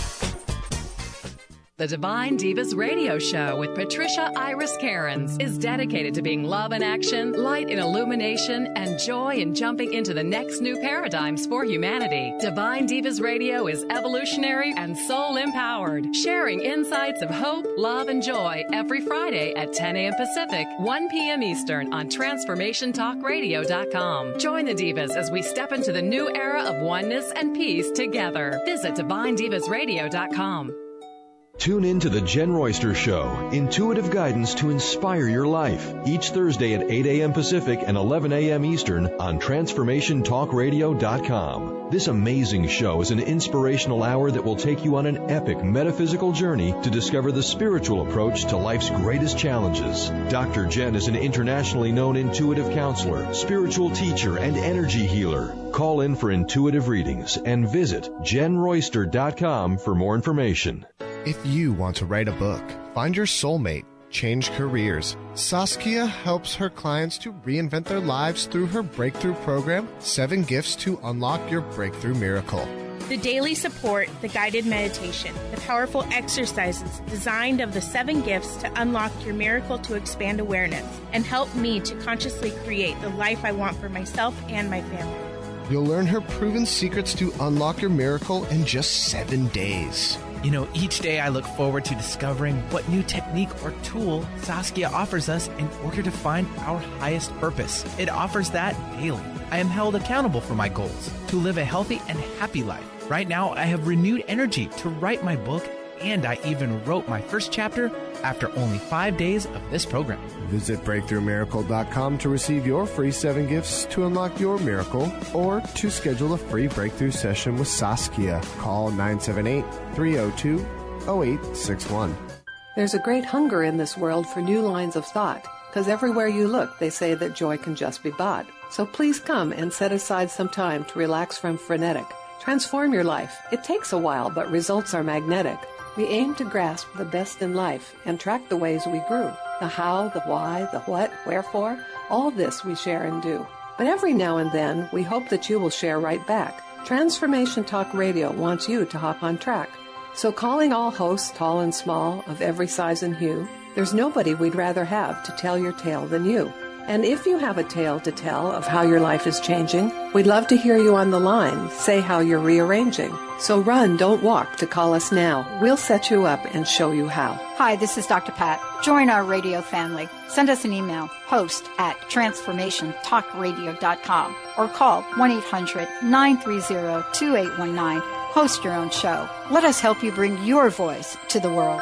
B: The Divine Divas Radio Show with Patricia Iris Cairns is dedicated to being love in action, light in illumination, and joy in jumping into the next new paradigms for humanity. Divine Divas Radio is evolutionary and soul empowered, sharing insights of hope, love, and joy every Friday at ten a.m. Pacific, one p.m. Eastern on Transformation Talk Radio dot com. Join the Divas as we step into the new era of oneness and peace together. Visit Divine Divas Radio dot com.
E: Tune in to The Jen Royster Show, intuitive guidance to inspire your life, each Thursday at eight a.m. Pacific and eleven a.m. Eastern on Transformation Talk Radio dot com. This amazing show is an inspirational hour that will take you on an epic metaphysical journey to discover the spiritual approach to life's greatest challenges. Doctor Jen is an internationally known intuitive counselor, spiritual teacher, and energy healer. Call in for intuitive readings and visit Jen Royster dot com for more information.
L: If you want to write a book, find your soulmate, change careers, Saskia helps her clients to reinvent their lives through her breakthrough program, Seven Gifts to Unlock Your Breakthrough Miracle.
M: The daily support, the guided meditation, the powerful exercises designed of the seven gifts to unlock your miracle to expand awareness and help me to consciously create the life I want for myself and my family.
L: You'll learn her proven secrets to unlock your miracle in just seven days.
G: You know, each day I look forward to discovering what new technique or tool Saskia offers us in order to find our highest purpose. It offers that daily. I am held accountable for my goals to live a healthy and happy life. Right now, I have renewed energy to write my book, and I even wrote my first chapter after only five days of this program.
L: Visit breakthrough miracle dot com to receive your free seven gifts to unlock your miracle or to schedule a free breakthrough session with Saskia. Call nine seven eight, three oh two, oh eight six one.
N: There's a great hunger in this world for new lines of thought, because everywhere you look, they say that joy can just be bought. So please come and set aside some time to relax from frenetic. Transform your life. It takes a while, but results are magnetic. We aim to grasp the best in life and track the ways we grew. The how, the why, the what, wherefore, all this we share and do. But every now and then, we hope that you will share right back. Transformation Talk Radio wants you to hop on track. So calling all hosts, tall and small, of every size and hue, there's nobody we'd rather have to tell your tale than you. And if you have a tale to tell of how your life is changing, we'd love to hear you on the line say how you're rearranging. So run, don't walk to call us now. We'll set you up and show you how.
J: Hi, this is Doctor Pat. Join our radio family. Send us an email, host at transformation talk radio dot com, or call one eight hundred nine three zero two eight one nine. Host your own show. Let us help you bring your voice to the world.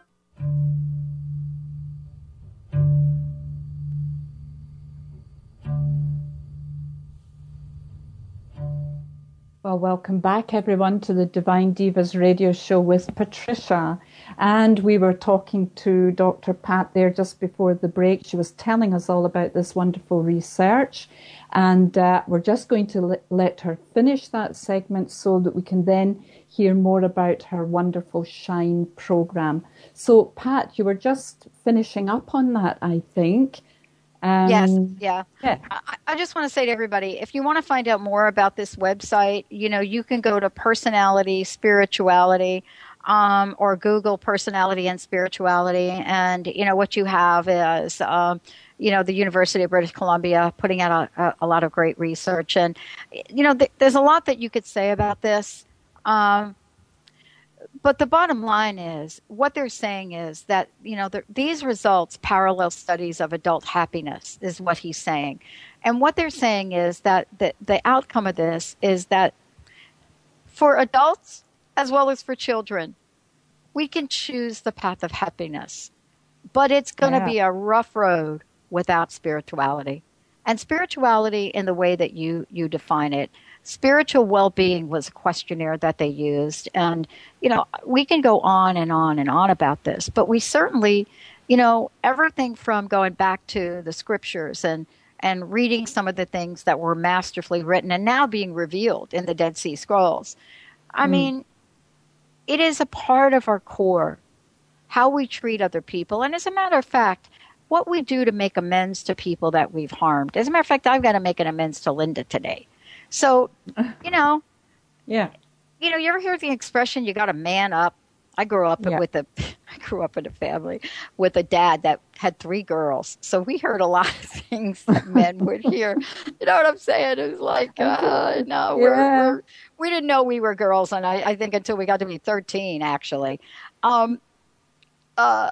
C: Well, welcome back, everyone, to the Divine Divas radio show with Patricia. And we were talking to Doctor Pat there just before the break. She was telling us all about this wonderful research. And uh, we're just going to let, let her finish that segment so that we can then hear more about her wonderful Shine program. So, Pat, you were just finishing up on that, I think. Um,
D: yes, yeah. yeah. I, I just want to say to everybody, if you want to find out more about this website, you know, you can go to Personality, Spirituality, um, or Google Personality and Spirituality. And, you know, what you have is, um, you know, the University of British Columbia putting out a, a lot of great research. And, you know, th- there's a lot that you could say about this. Um, But the bottom line is, what they're saying is that, you know, the, these results parallel studies of adult happiness, is what he's saying. And what they're saying is that the, the outcome of this is that for adults as well as for children, we can choose the path of happiness. But it's going to yeah. be a rough road without spirituality. And spirituality in the way that you, you define it. Spiritual well-being was a questionnaire that they used. And, you know, we can go on and on and on about this, but we certainly, you know, everything from going back to the scriptures and, and reading some of the things that were masterfully written and now being revealed in the Dead Sea Scrolls. I mm. mean, it is a part of our core, how we treat other people. And as a matter of fact, what we do to make amends to people that we've harmed. As a matter of fact, I've got to make an amends to Linda today. So, you know,
C: yeah,
D: you know, you ever hear the expression, you got to man up? I grew up yeah. with a, I grew up in a family with a dad that had three girls. So we heard a lot of things that men would hear. You know what I'm saying? It was like, uh, no, we're,
C: yeah.
D: we're, we didn't know we were girls. And I, I think until we got to be thirteen, actually. Um, uh,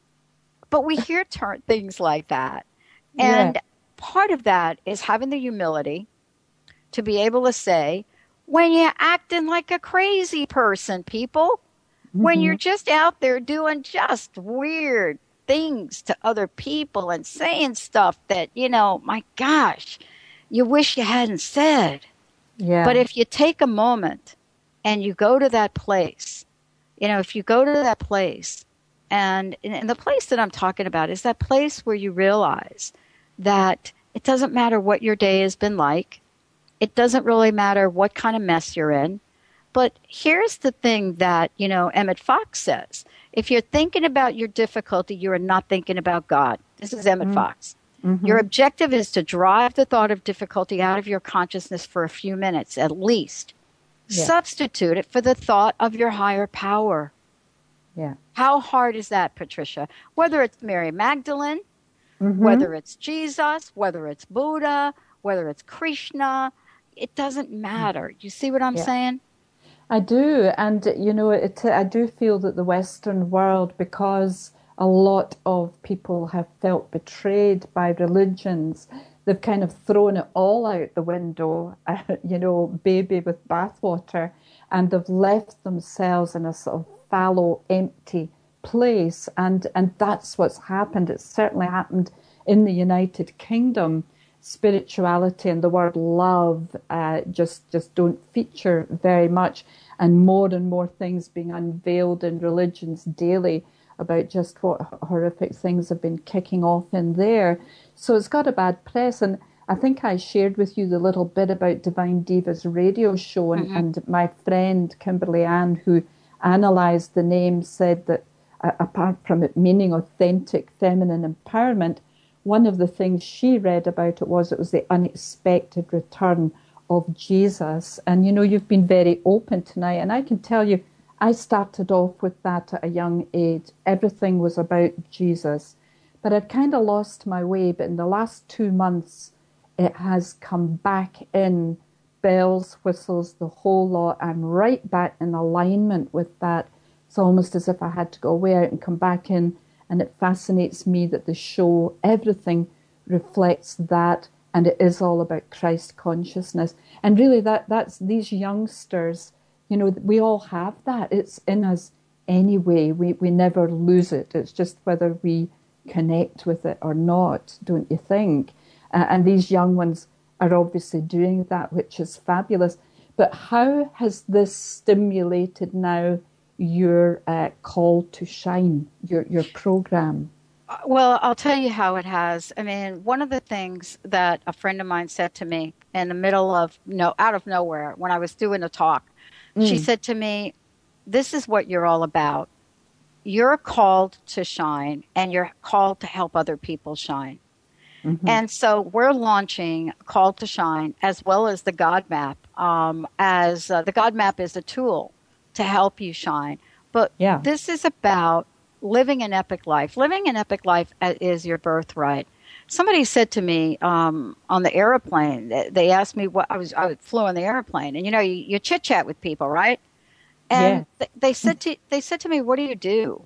D: but we hear ter- things like that. And yeah. part of that is having the humility to be able to say, when you're acting like a crazy person, people, mm-hmm. when you're just out there doing just weird things to other people and saying stuff that, you know, my gosh, you wish you hadn't said.
C: Yeah.
D: But if you take a moment and you go to that place, you know, if you go to that place, and, and the place that I'm talking about is that place where you realize that it doesn't matter what your day has been like. It doesn't really matter what kind of mess you're in. But here's the thing that, you know, Emmett Fox says. If you're thinking about your difficulty, you are not thinking about God. This is Emmett mm-hmm. Fox. Mm-hmm. Your objective is to drive the thought of difficulty out of your consciousness for a few minutes, at least. Yeah. Substitute it for the thought of your higher power.
C: Yeah.
D: How hard is that, Patricia? Whether it's Mary Magdalene, mm-hmm. whether it's Jesus, whether it's Buddha, whether it's Krishna, it doesn't matter. You see what I'm
C: yeah.
D: saying?
C: I do. And, you know, it, I do feel that the Western world, because a lot of people have felt betrayed by religions, they've kind of thrown it all out the window, uh, you know, baby with bathwater, and they've left themselves in a sort of fallow, empty place. And, and that's what's happened. It's certainly happened in the United Kingdom. Spirituality and the word love uh, just, just don't feature very much, and more and more things being unveiled in religions daily about just what horrific things have been kicking off in there. So it's got a bad press. And I think I shared with you the little bit about Divine Divas radio show, and, mm-hmm. and my friend Kimberly Ann, who analysed the name, said that uh, apart from it meaning authentic feminine empowerment, one of the things she read about it was it was the unexpected return of Jesus. And, you know, you've been very open tonight, and I can tell you, I started off with that at a young age. Everything was about Jesus. But I'd kind of lost my way. But in the last two months, it has come back in, bells, whistles, the whole lot. I'm right back in alignment with that. It's almost as if I had to go away out and come back in. And it fascinates me that the show, everything reflects that. And it is all about Christ consciousness. And really, that that's these youngsters, you know, we all have that. It's in us anyway. We we never lose it. It's just whether we connect with it or not, don't you think? Uh, and these young ones are obviously doing that, which is fabulous. But how has this stimulated now your uh, call to shine, your your program?
D: Well, I'll tell you how it has. I mean, one of the things that a friend of mine said to me in the middle of, no, out of nowhere, when I was doing a talk, mm. she said to me, this is what you're all about. You're called to shine, and you're called to help other people shine. Mm-hmm. And so we're launching Call to Shine, as well as the God Map. Um, as uh, the God Map is a tool to help you shine. But yeah. This is about living an epic life. Living an epic life is your birthright. Somebody said to me um, on the airplane, they asked me what I was, I flew on the airplane, and you know, you, you chit chat with people, right? And yeah. th- they said to, they said to me, what do you do?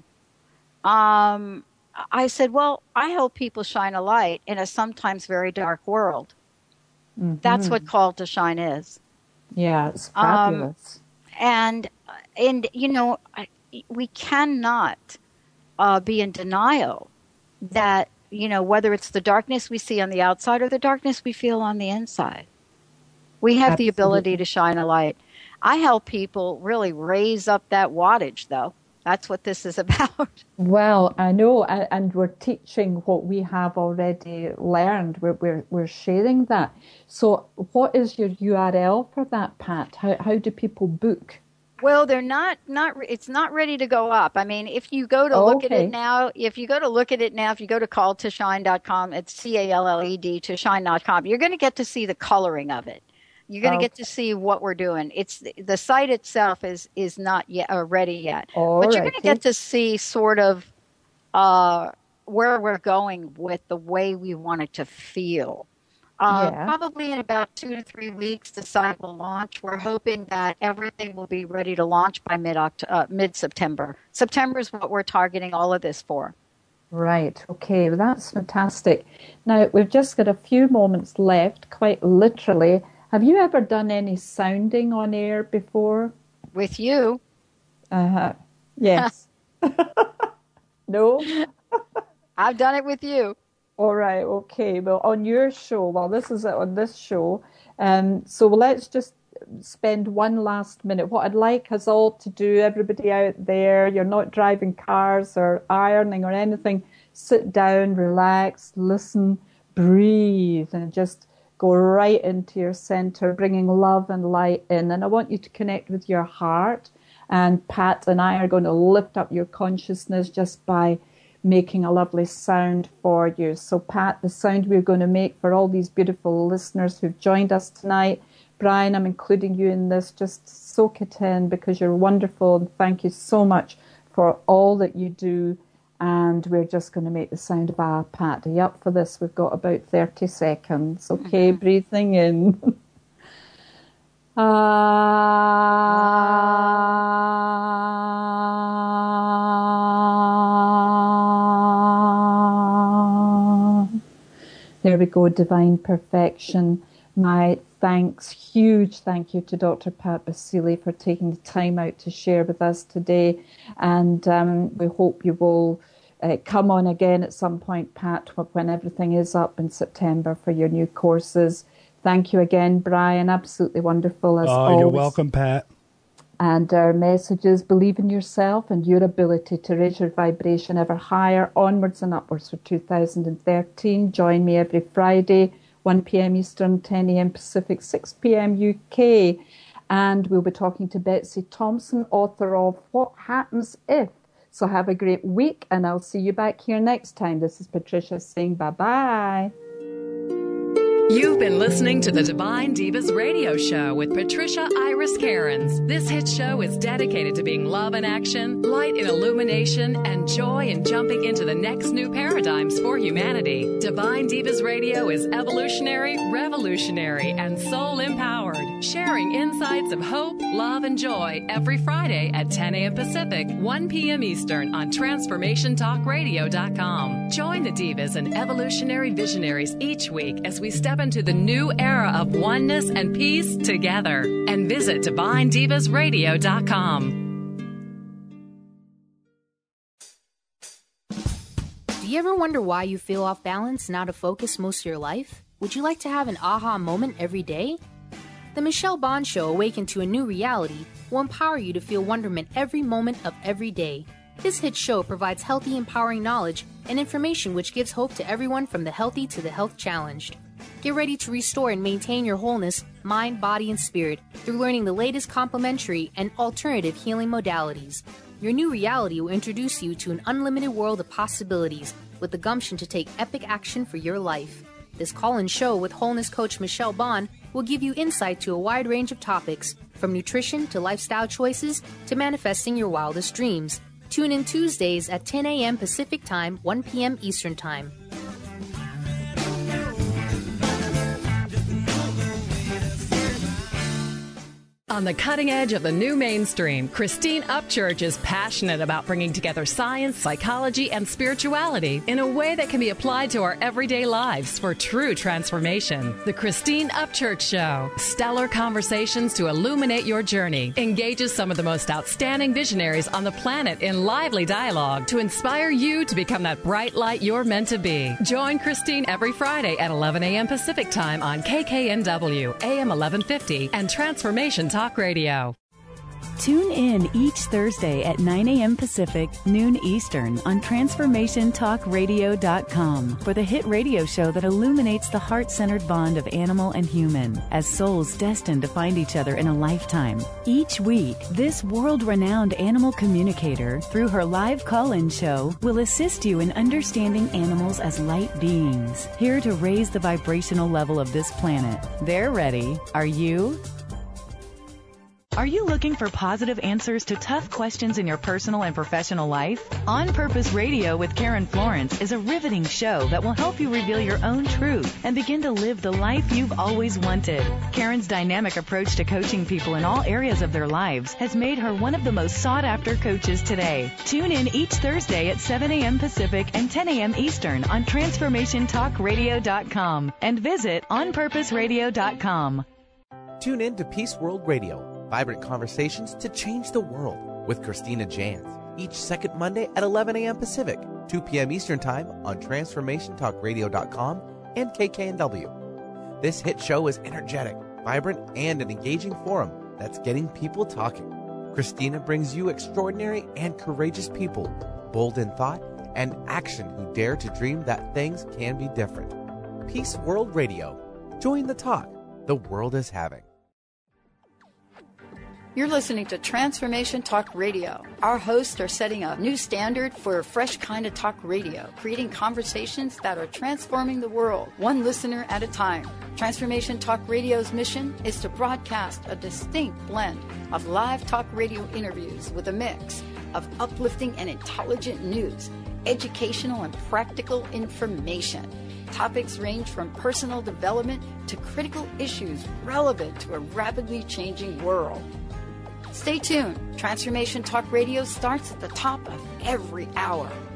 D: Um, I said, well, I help people shine a light in a sometimes very dark world. Mm-hmm. That's what Call to Shine is.
C: Yeah, it's fabulous.
D: Um, and, and, you know, we cannot Uh, be in denial that, you know, whether it's the darkness we see on the outside or the darkness we feel on the inside, we have Absolutely. The ability to shine a light. I help people really raise up that wattage, though. That's what this is about.
C: Well, I know, and we're teaching what we have already learned. We're we're, we're sharing that. So what is your U R L for that, Pat? How how do people book?
D: Well, they're not, not, it's not ready to go up. I mean, if you go to oh, look okay. at it now, if you go to look at it now, if you go to call to shine dot com, it's C A L L E D to shine dot com, you're going to get to see the coloring of it. You're going to okay. get to see what we're doing. It's the site itself is, is not yet uh, ready yet, All but you're right. going to get to see sort of, uh, where we're going with the way we want it to feel. Uh, yeah. Probably in about two to three weeks, the site will launch. We're hoping that everything will be ready to launch by mid uh, mid-September. September is what we're targeting all of this for.
C: Right. Okay. Well, that's fantastic. Now, we've just got a few moments left, quite literally. Have you ever done any sounding on air before?
D: With you?
C: Uh-huh. Yes. No?
D: I've done it with you.
C: All right, okay. Well, on your show, well, this is it on this show. Um, so let's just spend one last minute. What I'd like us all to do, everybody out there, you're not driving cars or ironing or anything, sit down, relax, listen, breathe, and just go right into your center, bringing love and light in. And I want you to connect with your heart. And Pat and I are going to lift up your consciousness just by making a lovely sound for you. So Pat, the sound we're going to make for all these beautiful listeners who've joined us tonight, Brian, I'm including you in this, just soak it in because you're wonderful, and thank you so much for all that you do. And we're just going to make the sound of ah, Pat. Are you up for this? We've got about thirty seconds. Okay, mm-hmm. Breathing in. Ah. There we go, divine perfection. My thanks, huge thank you to Doctor Pat Basili for taking the time out to share with us today. And um, we hope you will uh, come on again at some point, Pat, when everything is up in September for your new courses. Thank you again, Brian. Absolutely wonderful as
O: oh,
C: always.
O: You're welcome, Pat.
C: And our message is believe in yourself and your ability to raise your vibration ever higher, onwards and upwards for two thousand thirteen. Join me every Friday, one p.m. Eastern, ten a.m. Pacific, six p.m. U K. And we'll be talking to Betsy Thompson, author of What Happens If. So have a great week, and I'll see you back here next time. This is Patricia saying bye-bye.
B: You've been listening to the Divine Divas Radio Show with Patricia Iris Cairns. This hit show is dedicated to being love in action, light in illumination, and joy in jumping into the next new paradigms for humanity. Divine Divas Radio is evolutionary, revolutionary, and soul-empowered, sharing insights of hope, love, and joy every Friday at ten a.m. Pacific, one p.m. Eastern on Transformation Talk Radio dot com. Join the Divas and evolutionary visionaries each week as we step into the new era of oneness and peace together. And visit Divine Divas Radio dot com.
A: Do you ever wonder why you feel off balance and out of focus most of your life? Would you like to have an aha moment every day? The Michelle Bond Show, Awaken to a New Reality, will empower you to feel wonderment every moment of every day. This hit show provides healthy, empowering knowledge and information which gives hope to everyone from the healthy to the health challenged. Get ready to restore and maintain your wholeness, mind, body, and spirit through learning the latest complementary and alternative healing modalities. Your new reality will introduce you to an unlimited world of possibilities with the gumption to take epic action for your life. This call-in show with wholeness coach Michelle Bond will give you insight to a wide range of topics, from nutrition to lifestyle choices to manifesting your wildest dreams. Tune in Tuesdays at ten a.m. Pacific Time, one p.m. Eastern Time.
B: On the cutting edge of the new mainstream, Christine Upchurch is passionate about bringing together science, psychology, and spirituality in a way that can be applied to our everyday lives for true transformation. The Christine Upchurch Show, stellar conversations to illuminate your journey, engages some of the most outstanding visionaries on the planet in lively dialogue to inspire you to become that bright light you're meant to be. Join Christine every Friday at eleven a.m. Pacific Time on K K N W, A M eleven fifty, and Transformation Talk Radio.
I: Tune in each Thursday at nine a.m. Pacific, noon Eastern on Transformation Talk Radio dot com for the hit radio show that illuminates the heart-centered bond of animal and human as souls destined to find each other in a lifetime. Each week, this world-renowned animal communicator, through her live call-in show, will assist you in understanding animals as light beings, here to raise the vibrational level of this planet. They're ready. Are you? Are you looking for positive answers to tough questions in your personal and professional life? On Purpose Radio with Karen Florence is a riveting show that will help you reveal your own truth and begin to live the life you've always wanted. Karen's dynamic approach to coaching people in all areas of their lives has made her one of the most sought-after coaches today. Tune in each Thursday at seven a.m. Pacific and ten a.m. Eastern on Transformation Talk Radio dot com and visit On Purpose Radio dot com.
G: Tune in to Peace World Radio. Vibrant conversations to change the world with Christina Jans each second Monday at eleven a.m. Pacific, two p.m. Eastern Time on Transformation Talk Radio dot com and K K N W. This hit show is energetic, vibrant, and an engaging forum that's getting people talking. Christina brings you extraordinary and courageous people, bold in thought and action, who dare to dream that things can be different. Peace World Radio. Join the talk the world is having.
J: You're listening to Transformation Talk Radio. Our hosts are setting a new standard for a fresh kind of talk radio, creating conversations that are transforming the world, one listener at a time. Transformation Talk Radio's mission is to broadcast a distinct blend of live talk radio interviews with a mix of uplifting and intelligent news, educational and practical information. Topics range from personal development to critical issues relevant to a rapidly changing world. Stay tuned. Transformation Talk Radio starts at the top of every hour.